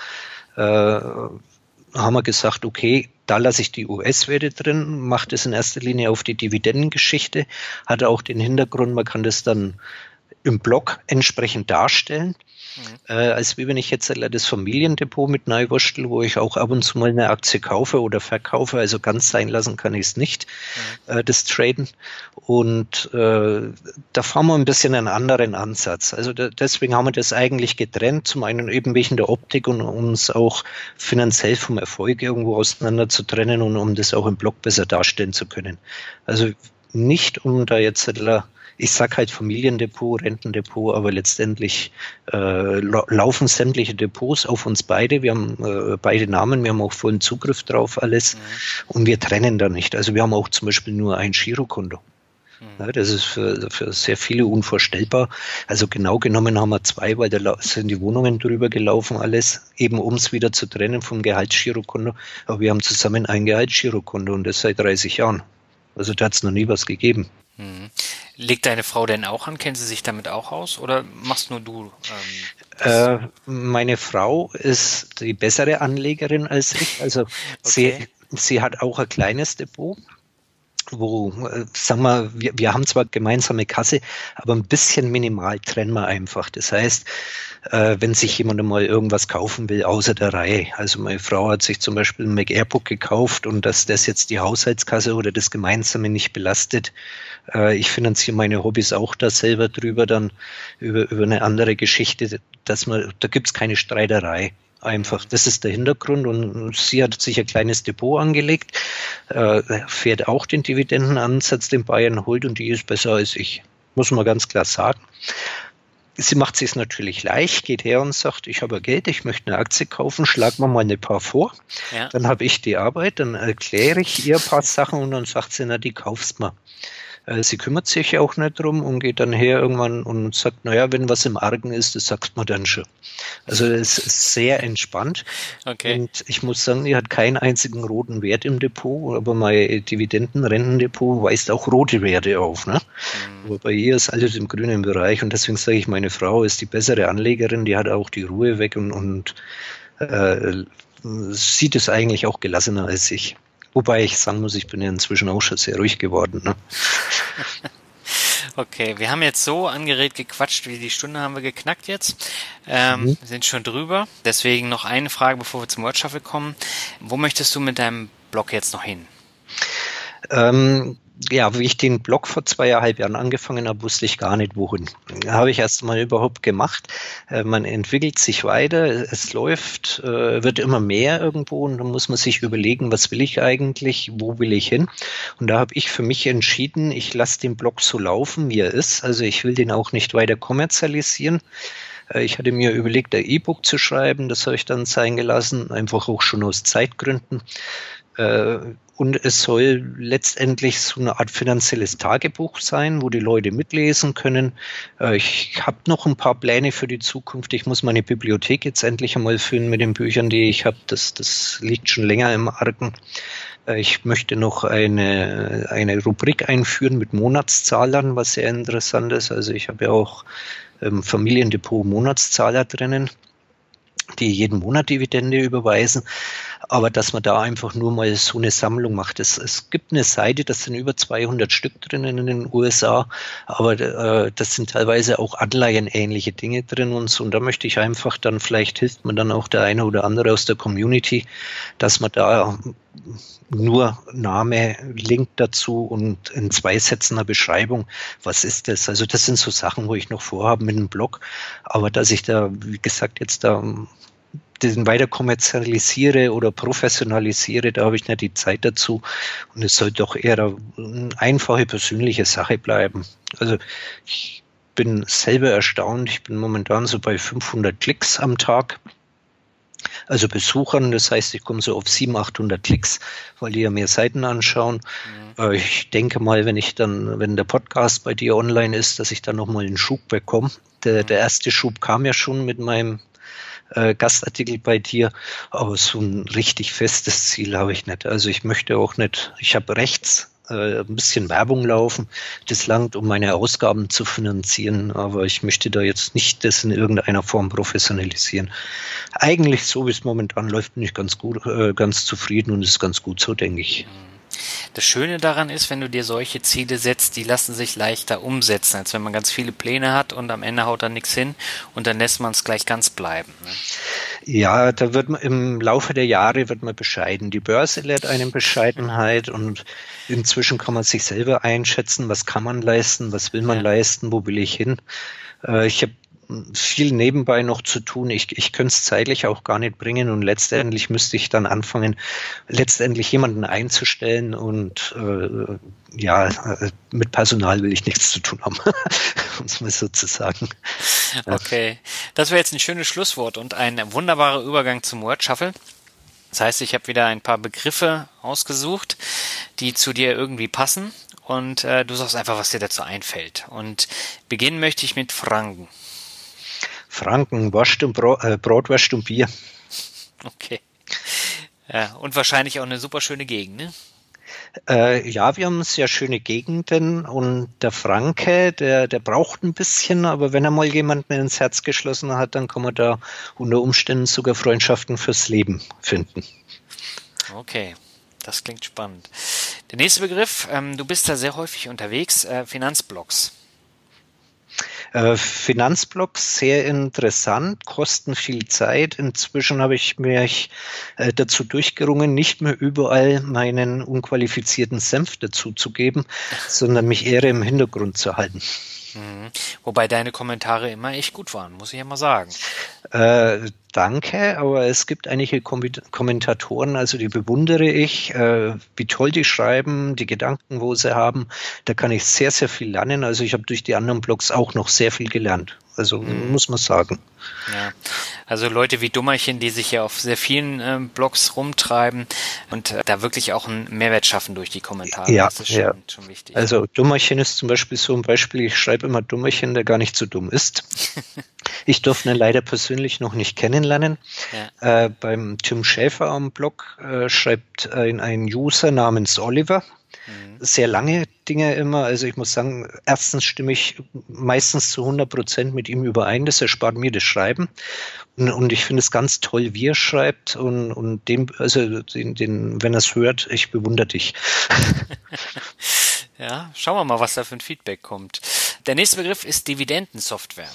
äh, haben wir gesagt, okay, da lasse ich die U S-Werte drin, mache das in erster Linie auf die Dividendengeschichte, hat auch den Hintergrund, man kann das dann im Blog entsprechend darstellen. Mhm. Äh, als wie wenn ich jetzt das Familiendepot mit Neuwurstel, wo ich auch ab und zu mal eine Aktie kaufe oder verkaufe, also ganz sein lassen kann ich es nicht, mhm. äh, das Traden. Und äh, da fahren wir ein bisschen einen anderen Ansatz. Also da, deswegen haben wir das eigentlich getrennt, zum einen eben wegen der Optik und um uns auch finanziell vom Erfolg irgendwo auseinander zu trennen und um das auch im Blog besser darstellen zu können. Also nicht um da jetzt ich sag halt Familiendepot, Rentendepot, aber letztendlich äh, laufen sämtliche Depots auf uns beide. Wir haben äh, beide Namen, wir haben auch vollen Zugriff drauf alles mhm. und wir trennen da nicht. Also wir haben auch zum Beispiel nur ein Girokonto. Mhm. Ja, das ist für, für sehr viele unvorstellbar. Also genau genommen haben wir zwei, weil da sind die Wohnungen drüber gelaufen alles, eben um es wieder zu trennen vom Gehaltsgirokonto. Aber wir haben zusammen ein Gehaltsgirokonto und das seit dreißig Jahren. Also da hat es noch nie was gegeben. Mhm. Legt deine Frau denn auch an? Kennt sie sich damit auch aus? Oder machst nur du? Ähm, äh, meine Frau ist die bessere Anlegerin als ich. Also okay. sie, sie hat auch ein kleines Depot, wo, äh, sagen wir, wir, wir haben zwar gemeinsame Kasse, aber ein bisschen minimal trennen wir einfach. Das heißt, äh, wenn sich jemand mal irgendwas kaufen will, außer der Reihe. Also meine Frau hat sich zum Beispiel ein Mac Airbook gekauft und dass das jetzt die Haushaltskasse oder das Gemeinsame nicht belastet. Äh, ich finanziere meine Hobbys auch da selber drüber, dann über, über eine andere Geschichte, dass man, da gibt's keine Streiterei. Einfach, das ist der Hintergrund und sie hat sich ein kleines Depot angelegt, äh, fährt auch den Dividendenansatz, den Bayern holt und die ist besser als ich, muss man ganz klar sagen. Sie macht es sich natürlich leicht, geht her und sagt, ich habe Geld, ich möchte eine Aktie kaufen, schlag mir mal eine paar vor. Ja. Dann habe ich die Arbeit, dann erkläre ich ihr ein paar Sachen und dann sagt sie, na, die kaufst mal. Sie kümmert sich auch nicht drum und geht dann her irgendwann und sagt, naja, wenn was im Argen ist, das sagt man dann schon. Also es ist sehr entspannt. Okay. Und ich muss sagen, die hat keinen einzigen roten Wert im Depot, aber mein Dividendenrentendepot weist auch rote Werte auf. Ne? Mhm. Aber bei ihr ist alles im grünen Bereich und deswegen sage ich, meine Frau ist die bessere Anlegerin, die hat auch die Ruhe weg und, und äh, sieht es eigentlich auch gelassener als ich. Wobei ich sagen muss, ich bin ja inzwischen auch schon sehr ruhig geworden. Ne? Okay, wir haben jetzt so angeregt gequatscht, wie die Stunde haben wir geknackt jetzt. Ähm, mhm. Wir sind schon drüber. Deswegen noch eine Frage, bevor wir zum Word Shuffle kommen. Wo möchtest du mit deinem Blog jetzt noch hin? Ähm, ja, wie ich den Blog vor zweieinhalb Jahren angefangen habe, wusste ich gar nicht, wohin. Habe ich erst mal überhaupt gemacht. Äh, man entwickelt sich weiter, es läuft, äh, wird immer mehr irgendwo und dann muss man sich überlegen, was will ich eigentlich, wo will ich hin? Und da habe ich für mich entschieden, ich lasse den Blog so laufen, wie er ist. Also ich will den auch nicht weiter kommerzialisieren. Äh, ich hatte mir überlegt, ein E-Book zu schreiben, das habe ich dann sein gelassen, einfach auch schon aus Zeitgründen. Äh, Und es soll letztendlich so eine Art finanzielles Tagebuch sein, wo die Leute mitlesen können. Ich habe noch ein paar Pläne für die Zukunft. Ich muss meine Bibliothek jetzt endlich einmal füllen mit den Büchern, die ich habe. Das, das liegt schon länger im Argen. Ich möchte noch eine, eine Rubrik einführen mit Monatszahlern, was sehr interessant ist. Also ich habe ja auch ähm, Familiendepot Monatszahler drinnen, die jeden Monat Dividende überweisen, aber dass man da einfach nur mal so eine Sammlung macht. Es, es gibt eine Seite, das sind über zweihundert Stück drinnen in den U S A, aber äh, das sind teilweise auch anleihenähnliche Dinge drin und so. Und da möchte ich einfach dann, vielleicht hilft mir dann auch der eine oder andere aus der Community, dass man da nur Name, Link dazu und in zwei Sätzen eine Beschreibung, was ist das? Also das sind so Sachen, wo ich noch vorhabe mit dem Blog, aber dass ich da, wie gesagt, jetzt da den weiter kommerzialisiere oder professionalisiere, da habe ich nicht die Zeit dazu und es soll doch eher eine einfache persönliche Sache bleiben. Also ich bin selber erstaunt, ich bin momentan so bei fünfhundert Klicks am Tag. Also Besuchern, das heißt, ich komme so auf siebenhundert, achthundert Klicks, weil die ja mehr Seiten anschauen. Mhm. Ich denke mal, wenn ich dann, wenn der Podcast bei dir online ist, dass ich dann nochmal einen Schub bekomme. Der, mhm. der erste Schub kam ja schon mit meinem äh, Gastartikel bei dir, aber so ein richtig festes Ziel habe ich nicht. Also ich möchte auch nicht, ich habe rechts äh, ein bisschen Werbung laufen, das langt, um meine Ausgaben zu finanzieren, aber ich möchte da jetzt nicht das in irgendeiner Form professionalisieren. Eigentlich, so wie es momentan läuft, bin ich ganz gut, äh, ganz zufrieden und ist ganz gut so, denke ich. Das Schöne daran ist, wenn du dir solche Ziele setzt, die lassen sich leichter umsetzen, als wenn man ganz viele Pläne hat und am Ende haut dann nichts hin und dann lässt man es gleich ganz bleiben. Ne? Ja, da wird man im Laufe der Jahre wird man bescheiden. Die Börse lehrt einem Bescheidenheit und inzwischen kann man sich selber einschätzen, was kann man leisten, was will man ja. leisten, wo will ich hin. Äh, ich habe viel nebenbei noch zu tun. Ich, ich könnte es zeitlich auch gar nicht bringen und letztendlich müsste ich dann anfangen, letztendlich jemanden einzustellen und äh, ja, mit Personal will ich nichts zu tun haben, um es mal so zu sagen. Okay, das wäre jetzt ein schönes Schlusswort und ein wunderbarer Übergang zum Word Shuffle. Das heißt, ich habe wieder ein paar Begriffe ausgesucht, die zu dir irgendwie passen und äh, du sagst einfach, was dir dazu einfällt. Und beginnen möchte ich mit Franken. Franken, Wurst und Brot, äh, Brotwurst und Bier. Okay. Ja, und wahrscheinlich auch eine super schöne Gegend, ne? Äh, ja, wir haben sehr schöne Gegenden und der Franke, der, der braucht ein bisschen, aber wenn er mal jemanden ins Herz geschlossen hat, dann kann man da unter Umständen sogar Freundschaften fürs Leben finden. Okay, das klingt spannend. Der nächste Begriff, ähm, du bist da sehr häufig unterwegs, äh, Finanzblogs. Äh, Finanzblogs, sehr interessant, kosten viel Zeit. Inzwischen habe ich mich äh, dazu durchgerungen, nicht mehr überall meinen unqualifizierten Senf dazu zu geben, sondern mich eher im Hintergrund zu halten. Mhm. Wobei deine Kommentare immer echt gut waren, muss ich ja mal sagen. Äh, danke, aber es gibt einige Kom Kommentatoren, also die bewundere ich, äh, wie toll die schreiben, die Gedanken, wo sie haben. Da kann ich sehr, sehr viel lernen. Also ich habe durch die anderen Blogs auch noch sehr viel gelernt. Also Mhm. muss man sagen. Ja, also Leute wie Dummerchen, die sich ja auf sehr vielen äh, Blogs rumtreiben und äh, da wirklich auch einen Mehrwert schaffen durch die Kommentare, Ja, das ist ja. schon, schon wichtig. Also Dummerchen ist zum Beispiel so ein Beispiel, ich schreibe immer Dummerchen, der gar nicht so dumm ist. Ich durfte ihn leider persönlich noch nicht kennenlernen. Ja. Äh, beim Tim Schäfer am Blog äh, schreibt ein, ein User namens Oliver Mhm. sehr lange Dinge immer. Also ich muss sagen, erstens stimme ich meistens zu hundert Prozent mit ihm überein. Das erspart mir das Schreiben. Und, und ich finde es ganz toll, wie er schreibt. Und, und dem, also den, den, wenn er es hört, ich bewundere dich. Ja, schauen wir mal, was da für ein Feedback kommt. Der nächste Begriff ist Dividendensoftware.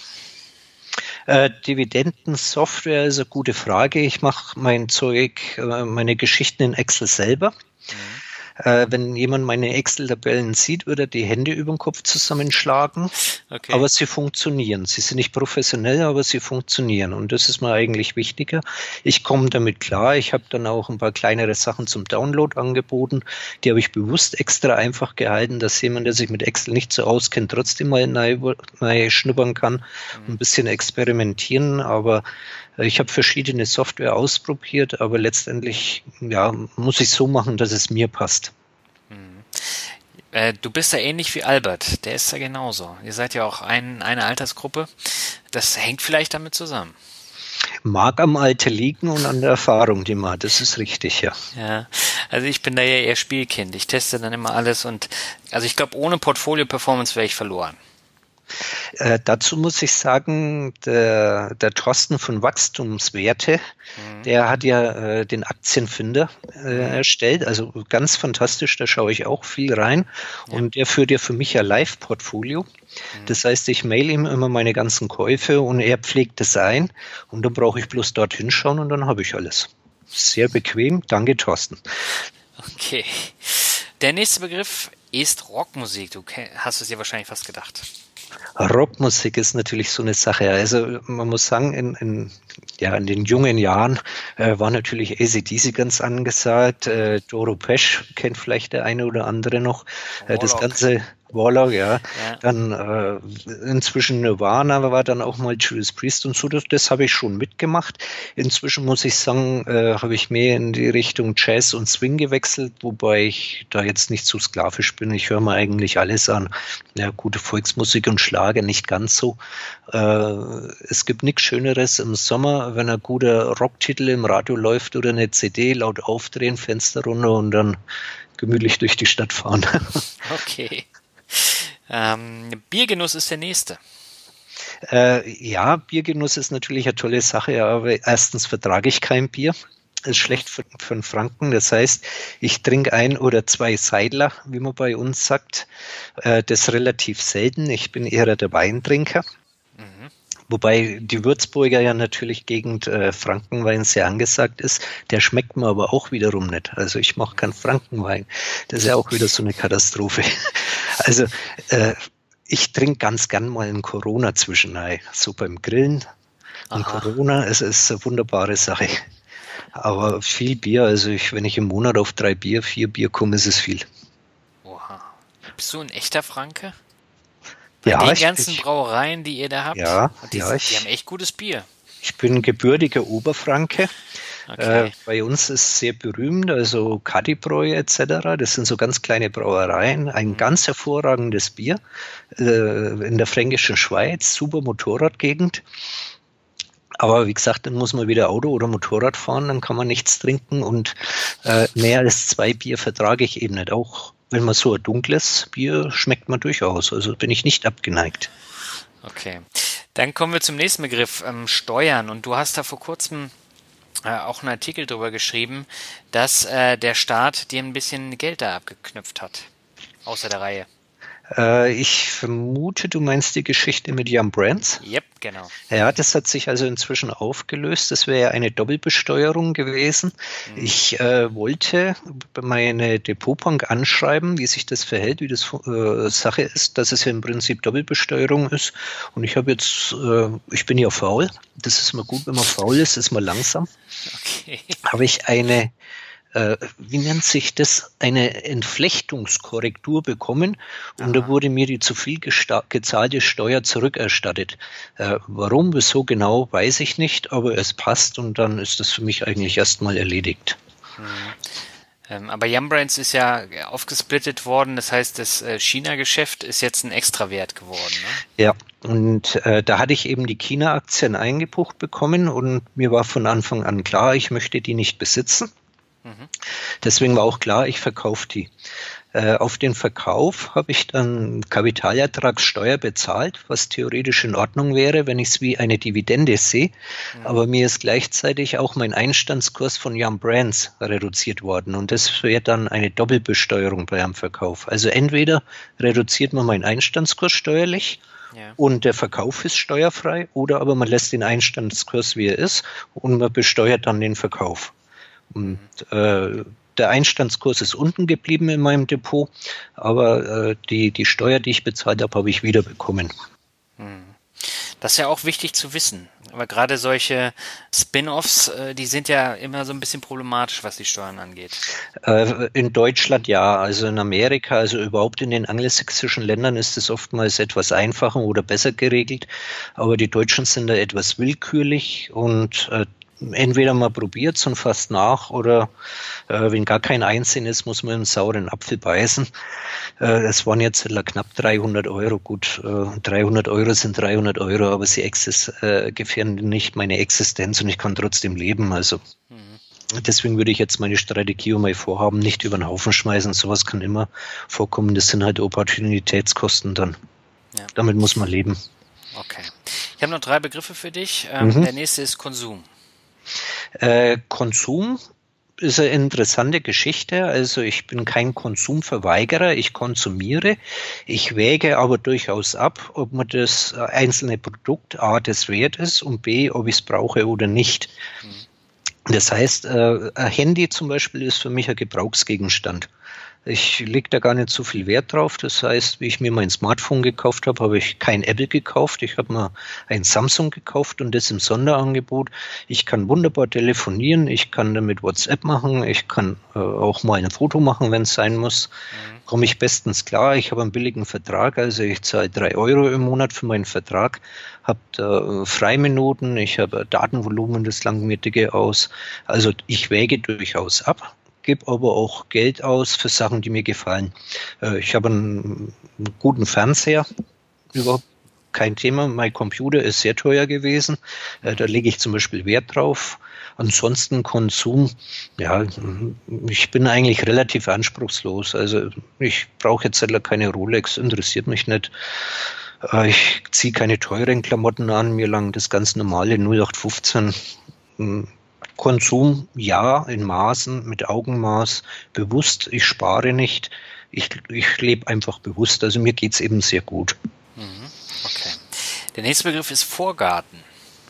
Äh, Dividendensoftware ist eine gute Frage. Ich mache mein Zeug, äh, meine Geschichten in Excel selber. Mhm. Äh, wenn jemand meine Excel-Tabellen sieht, würde er die Hände über den Kopf zusammenschlagen. Okay. Aber sie funktionieren. Sie sind nicht professionell, aber sie funktionieren. Und das ist mir eigentlich wichtiger. Ich komme damit klar. Ich habe dann auch ein paar kleinere Sachen zum Download angeboten. Die habe ich bewusst extra einfach gehalten, dass jemand, der sich mit Excel nicht so auskennt, trotzdem mal neu schnuppern kann, Mhm. ein bisschen experimentieren. Aber ich habe verschiedene Software ausprobiert, aber letztendlich ja, muss ich so machen, dass es mir passt. Mhm. Äh, du bist ja ähnlich wie Albert, der ist ja genauso. Ihr seid ja auch ein, eine Altersgruppe. Das hängt vielleicht damit zusammen. Mag am Alter liegen und an der Erfahrung, die man hat. Das ist richtig, ja. Ja, also ich bin da ja eher Spielkind. Ich teste dann immer alles und also ich glaube, ohne Portfolio-Performance wäre ich verloren. Äh, dazu muss ich sagen, der, der Thorsten von Wachstumswerte, Mhm. der hat ja äh, den Aktienfinder äh, erstellt, also ganz fantastisch, da schaue ich auch viel rein Ja. und der führt ja für mich ein Live-Portfolio. Mhm. Das heißt, ich mail ihm immer meine ganzen Käufe und er pflegt es ein und dann brauche ich bloß dort hinschauen und dann habe ich alles. Sehr bequem, danke Thorsten. Okay. Der nächste Begriff ist Rockmusik. Du ke- hast es dir wahrscheinlich fast gedacht. Rockmusik ist natürlich so eine Sache. Also man muss sagen, in, in, ja, in den jungen Jahren äh, war natürlich A C D C ganz angesagt. Äh, Doro Pesch kennt vielleicht der eine oder andere noch. Äh, das Warlock. ganze Warlock, ja. Ja. Dann äh, inzwischen Nirvana war dann auch mal Judas Priest und so. Das, das habe ich schon mitgemacht. Inzwischen muss ich sagen, äh, habe ich mehr in die Richtung Jazz und Swing gewechselt, wobei ich da jetzt nicht so sklavisch bin. Ich höre mir eigentlich alles an. Ja, gute Volksmusik und Schlager nicht ganz so. Äh, es gibt nichts Schöneres im Sommer, wenn ein guter Rocktitel im Radio läuft oder eine C D, laut aufdrehen, Fenster runter und dann gemütlich durch die Stadt fahren. Okay. Ähm, Biergenuss ist der nächste. Äh, ja, Biergenuss ist natürlich eine tolle Sache, aber erstens vertrage ich kein Bier. Ist schlecht für, für einen Franken. Das heißt, ich trinke ein oder zwei Seidler, wie man bei uns sagt. Äh, das relativ selten. Ich bin eher der Weintrinker. Mhm. Wobei die Würzburger ja natürlich Gegend äh, Frankenwein sehr angesagt ist. Der schmeckt mir aber auch wiederum nicht. Also ich mache keinen Frankenwein. Das ist ja auch wieder so eine Katastrophe. Also äh, ich trinke ganz gern mal einen Corona zwischenei. So beim Grillen. Ein Aha. Corona, es ist eine wunderbare Sache. Aber viel Bier, also ich, wenn ich im Monat auf drei Bier, vier Bier komme, ist es viel. Oha. Bist du ein echter Franke? Bei Ja, den ich, ganzen ich, Brauereien, die ihr da habt, ja, und die, ja, die ich, haben echt gutes Bier. ich bin gebürtiger Oberfranke. Okay. Äh, bei uns ist sehr berühmt, also Kadibräu et cetera. Das sind so ganz kleine Brauereien. Ein Mhm. ganz hervorragendes Bier äh, in der fränkischen Schweiz, super Motorradgegend. Aber wie gesagt, dann muss man wieder Auto oder Motorrad fahren, dann kann man nichts trinken und äh, mehr als zwei Bier vertrage ich eben nicht. Auch wenn man so ein dunkles Bier schmeckt man durchaus. Also bin ich nicht abgeneigt. Okay. Dann kommen wir zum nächsten Begriff, ähm, Steuern. Und du hast da vor kurzem äh, auch einen Artikel drüber geschrieben, dass äh, der Staat dir ein bisschen Geld da abgeknüpft hat. Außer der Reihe. Äh, ich vermute, du meinst die Geschichte mit Yum Brands? Yep, genau. Ja, das hat sich also inzwischen aufgelöst. Das wäre ja eine Doppelbesteuerung gewesen. Mhm. Ich äh, wollte meine Depotbank anschreiben, wie sich das verhält, wie das äh, Sache ist, dass es ja im Prinzip Doppelbesteuerung ist. Und ich habe jetzt, äh, ich bin ja faul. Das ist mal gut, wenn man faul ist, ist man langsam. Okay. Habe ich eine äh, wie nennt sich das, eine Entflechtungskorrektur bekommen und Aha. da wurde mir die zu viel gezahlte Steuer zurückerstattet. Äh, warum, wieso genau, weiß ich nicht, aber es passt und dann ist das für mich eigentlich erstmal erledigt. Mhm. Ähm, aber Yum Brands ist ja aufgesplittet worden, das heißt, das äh, China-Geschäft ist jetzt ein Extrawert geworden, ne? Ja, und äh, da hatte ich eben die China-Aktien eingebucht bekommen und mir war von Anfang an klar, ich möchte die nicht besitzen. Deswegen war auch klar, ich verkaufe die. Äh, auf den Verkauf habe ich dann Kapitalertragssteuer bezahlt, was theoretisch in Ordnung wäre, wenn ich es wie eine Dividende sehe. Mhm. Aber mir ist gleichzeitig auch mein Einstandskurs von Yum Brands reduziert worden. Und das wäre dann eine Doppelbesteuerung bei einem Verkauf. Also entweder reduziert man meinen Einstandskurs steuerlich, ja, und der Verkauf ist steuerfrei, oder aber man lässt den Einstandskurs, wie er ist, und man besteuert dann den Verkauf. Und äh, der Einstandskurs ist unten geblieben in meinem Depot, aber äh, die, die Steuer, die ich bezahlt habe, habe ich wiederbekommen. Das ist ja auch wichtig zu wissen. Aber gerade solche Spin-offs, äh, die sind ja immer so ein bisschen problematisch, was die Steuern angeht. Äh, in Deutschland ja, also in Amerika, also überhaupt in den angelsächsischen Ländern ist es oftmals etwas einfacher oder besser geregelt. Aber die Deutschen sind da etwas willkürlich und äh, entweder man probiert es und fasst nach oder äh, wenn gar kein Einsehen ist, muss man einen sauren Apfel beißen. Äh, das waren jetzt knapp dreihundert Euro. Gut, äh, dreihundert Euro sind dreihundert Euro, aber sie exis, äh, gefährden nicht meine Existenz und ich kann trotzdem leben. Also mhm. Deswegen würde ich jetzt meine Strategie und mein Vorhaben nicht über den Haufen schmeißen. Sowas kann immer vorkommen. Das sind halt Opportunitätskosten dann. Ja. Damit muss man leben. Okay. Ich habe noch drei Begriffe für dich. Ähm, mhm. Der nächste ist Konsum. Äh, Konsum ist eine interessante Geschichte. Also ich bin kein Konsumverweigerer, ich konsumiere. Ich wäge aber durchaus ab, ob man das einzelne Produkt A das wert ist und B, ob ich es brauche oder nicht. Mhm. Das heißt, äh, ein Handy zum Beispiel ist für mich ein Gebrauchsgegenstand. Ich lege da gar nicht so viel Wert drauf. Das heißt, wie ich mir mein Smartphone gekauft habe, habe ich kein Apple gekauft. Ich habe mir ein Samsung gekauft und das im Sonderangebot. Ich kann wunderbar telefonieren. Ich kann damit WhatsApp machen. Ich kann äh, auch mal ein Foto machen, wenn es sein muss. Mhm. Komme ich bestens klar. Ich habe einen billigen Vertrag. Also ich zahle drei Euro im Monat für meinen Vertrag. Habe da Freiminuten. Ich habe Datenvolumen, das langwierige aus. Also ich wäge durchaus ab. Gebe aber auch Geld aus für Sachen, die mir gefallen. Ich habe einen guten Fernseher, überhaupt kein Thema. Mein Computer ist sehr teuer gewesen. Da lege ich zum Beispiel Wert drauf. Ansonsten Konsum, ja, ich bin eigentlich relativ anspruchslos. Also ich brauche jetzt keine Rolex, interessiert mich nicht. Ich ziehe keine teuren Klamotten an, mir lang das ganz normale null acht fünfzehn. Konsum, ja, in Maßen, mit Augenmaß, bewusst, ich spare nicht, ich, ich lebe einfach bewusst, also mir geht es eben sehr gut. Okay. Der nächste Begriff ist Vorgarten.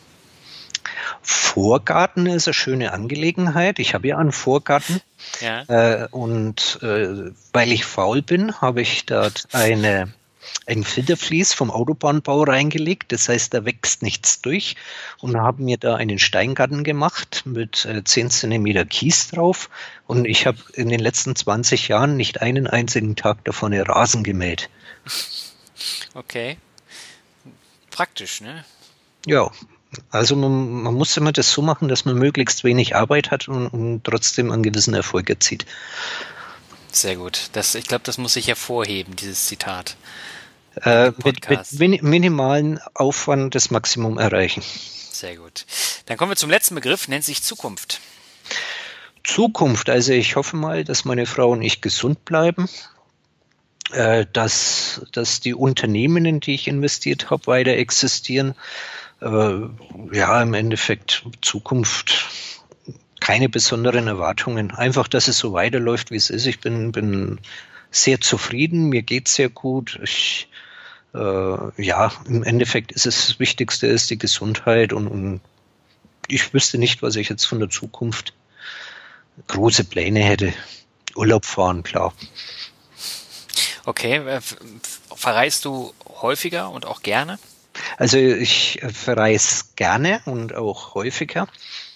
Vorgarten ist eine schöne Angelegenheit, ich habe ja einen Vorgarten, ja. äh, und äh, weil ich faul bin, habe ich dort eine ein Filtervlies vom Autobahnbau reingelegt, das heißt, da wächst nichts durch und haben mir da einen Steingarten gemacht mit äh, zehn Zentimeter Kies drauf und ich habe in den letzten zwanzig Jahren nicht einen einzigen Tag davon Rasen gemäht. Okay. Praktisch, ne? Ja, also man, man muss immer das so machen, dass man möglichst wenig Arbeit hat und, und trotzdem einen gewissen Erfolg erzielt. Sehr gut. Das, ich glaube, das muss ich hervorheben, dieses Zitat. Äh, mit, mit minimalen Aufwand das Maximum erreichen. Sehr gut. Dann kommen wir zum letzten Begriff, nennt sich Zukunft. Zukunft, also ich hoffe mal, dass meine Frau und ich gesund bleiben, äh, dass, dass die Unternehmen, in die ich investiert habe, weiter existieren. Äh, ja, im Endeffekt Zukunft, keine besonderen Erwartungen. Einfach, dass es so weiterläuft, wie es ist. Ich bin, bin sehr zufrieden, mir geht's sehr gut. Ich, äh, ja, im Endeffekt ist es das Wichtigste ist die Gesundheit und, und ich wüsste nicht, was ich jetzt von der Zukunft große Pläne hätte. Urlaub fahren, klar. Okay, verreist du häufiger und auch gerne? Also ich verreise gerne und auch häufiger.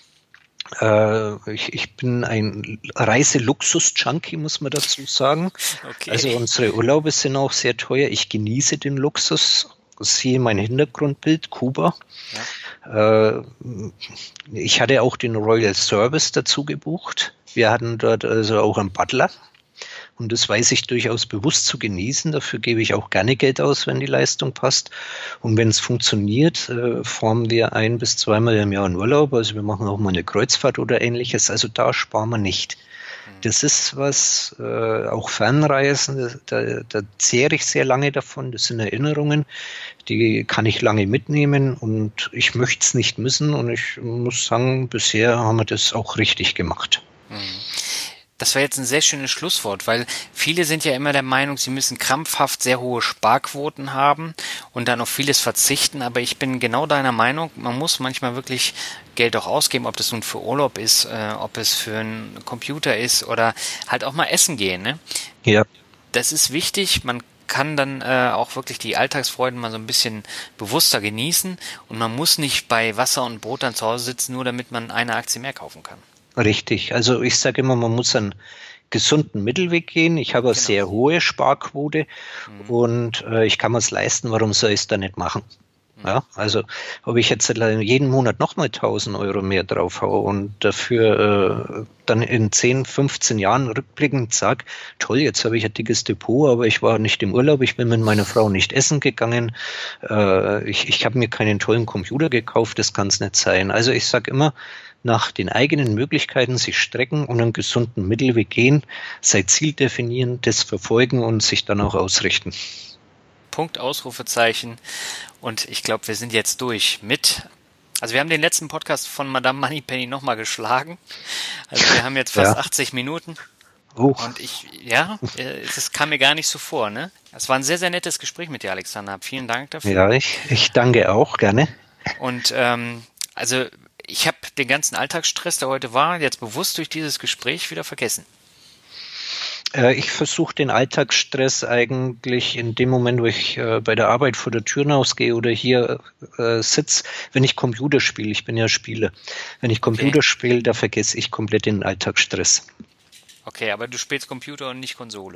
Äh, ich, ich bin ein Reiseluxus-Junkie, muss man dazu sagen. Okay. Also unsere Urlaube sind auch sehr teuer. Ich genieße den Luxus. Siehe mein Hintergrundbild, Kuba. Ja. Äh, ich hatte auch den Royal Service dazu gebucht. Wir hatten dort also auch einen Butler. Und das weiß ich durchaus bewusst zu genießen. Dafür gebe ich auch gerne Geld aus, wenn die Leistung passt. Und wenn es funktioniert, äh, fahren wir ein- bis zweimal im Jahr in Urlaub. Also wir machen auch mal eine Kreuzfahrt oder ähnliches. Also da sparen wir nicht. Das ist was, äh, auch Fernreisen, da, da zehre ich sehr lange davon. Das sind Erinnerungen, die kann ich lange mitnehmen und ich möchte es nicht missen. Und ich muss sagen, bisher haben wir das auch richtig gemacht. Mhm. Das war jetzt ein sehr schönes Schlusswort, weil viele sind ja immer der Meinung, sie müssen krampfhaft sehr hohe Sparquoten haben und dann auf vieles verzichten, aber ich bin genau deiner Meinung, man muss manchmal wirklich Geld auch ausgeben, ob das nun für Urlaub ist, äh, ob es für einen Computer ist oder halt auch mal essen gehen, ne? Ja. Das ist wichtig, man kann dann äh, auch wirklich die Alltagsfreuden mal so ein bisschen bewusster genießen und man muss nicht bei Wasser und Brot dann zu Hause sitzen, nur damit man eine Aktie mehr kaufen kann. Richtig. Also ich sage immer, man muss einen gesunden Mittelweg gehen. Ich habe eine genau. sehr hohe Sparquote mhm. und äh, ich kann mir es leisten. Warum soll ich es dann nicht machen? Mhm. Ja, also ob ich jetzt jeden Monat nochmal tausend Euro mehr drauf haue und dafür äh, dann in zehn, fünfzehn Jahren rückblickend sage, toll, jetzt habe ich ein dickes Depot, aber ich war nicht im Urlaub, ich bin mit meiner Frau nicht essen gegangen, äh, ich, ich habe mir keinen tollen Computer gekauft, das kann es nicht sein. Also ich sage immer, nach den eigenen Möglichkeiten sich strecken und einen gesunden Mittelweg gehen, sein Ziel definieren, das verfolgen und sich dann auch ausrichten. Punkt, Ausrufezeichen. Und ich glaube, wir sind jetzt durch mit, also wir haben den letzten Podcast von Madame Moneypenny nochmal geschlagen. Also wir haben jetzt fast ja. achtzig Minuten. Oh. Und ich, ja, das kam mir gar nicht so vor, ne? Es war ein sehr, sehr nettes Gespräch mit dir, Alexander. Vielen Dank dafür. Ja, ich, ich danke auch, gerne. Und ähm, also ich habe den ganzen Alltagsstress, der heute war, jetzt bewusst durch dieses Gespräch wieder vergessen. Äh, ich versuche den Alltagsstress eigentlich in dem Moment, wo ich äh, bei der Arbeit vor der Tür rausgehe oder hier äh, sitze, wenn ich Computer spiele. Ich bin ja Spieler. Wenn ich Computer okay. spiele, da vergesse ich komplett den Alltagsstress. Okay, aber du spielst Computer und nicht Konsole?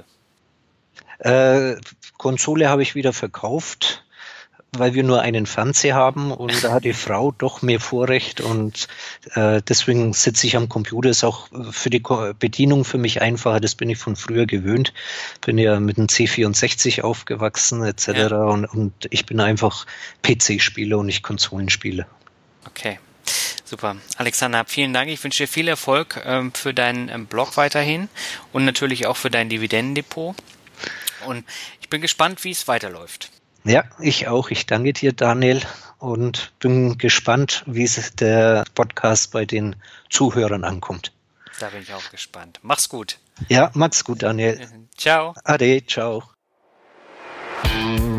Äh, Konsole habe ich wieder verkauft, weil wir nur einen Fernseher haben und da hat die Frau doch mehr Vorrecht und äh, deswegen sitze ich am Computer, ist auch für die Bedienung für mich einfacher, das bin ich von früher gewöhnt, bin ja mit einem C vierundsechzig aufgewachsen et cetera. Ja. Und, und ich bin einfach P C-Spieler und nicht Konsolenspieler. Okay, super. Alexander, vielen Dank, ich wünsche dir viel Erfolg ähm, für deinen ähm, Blog weiterhin und natürlich auch für dein Dividendendepot und ich bin gespannt, wie es weiterläuft. Ja, ich auch. Ich danke dir, Daniel, und bin gespannt, wie es der Podcast bei den Zuhörern ankommt. Da bin ich auch gespannt. Mach's gut. Ja, mach's gut, Daniel. Ciao. Ade, ciao.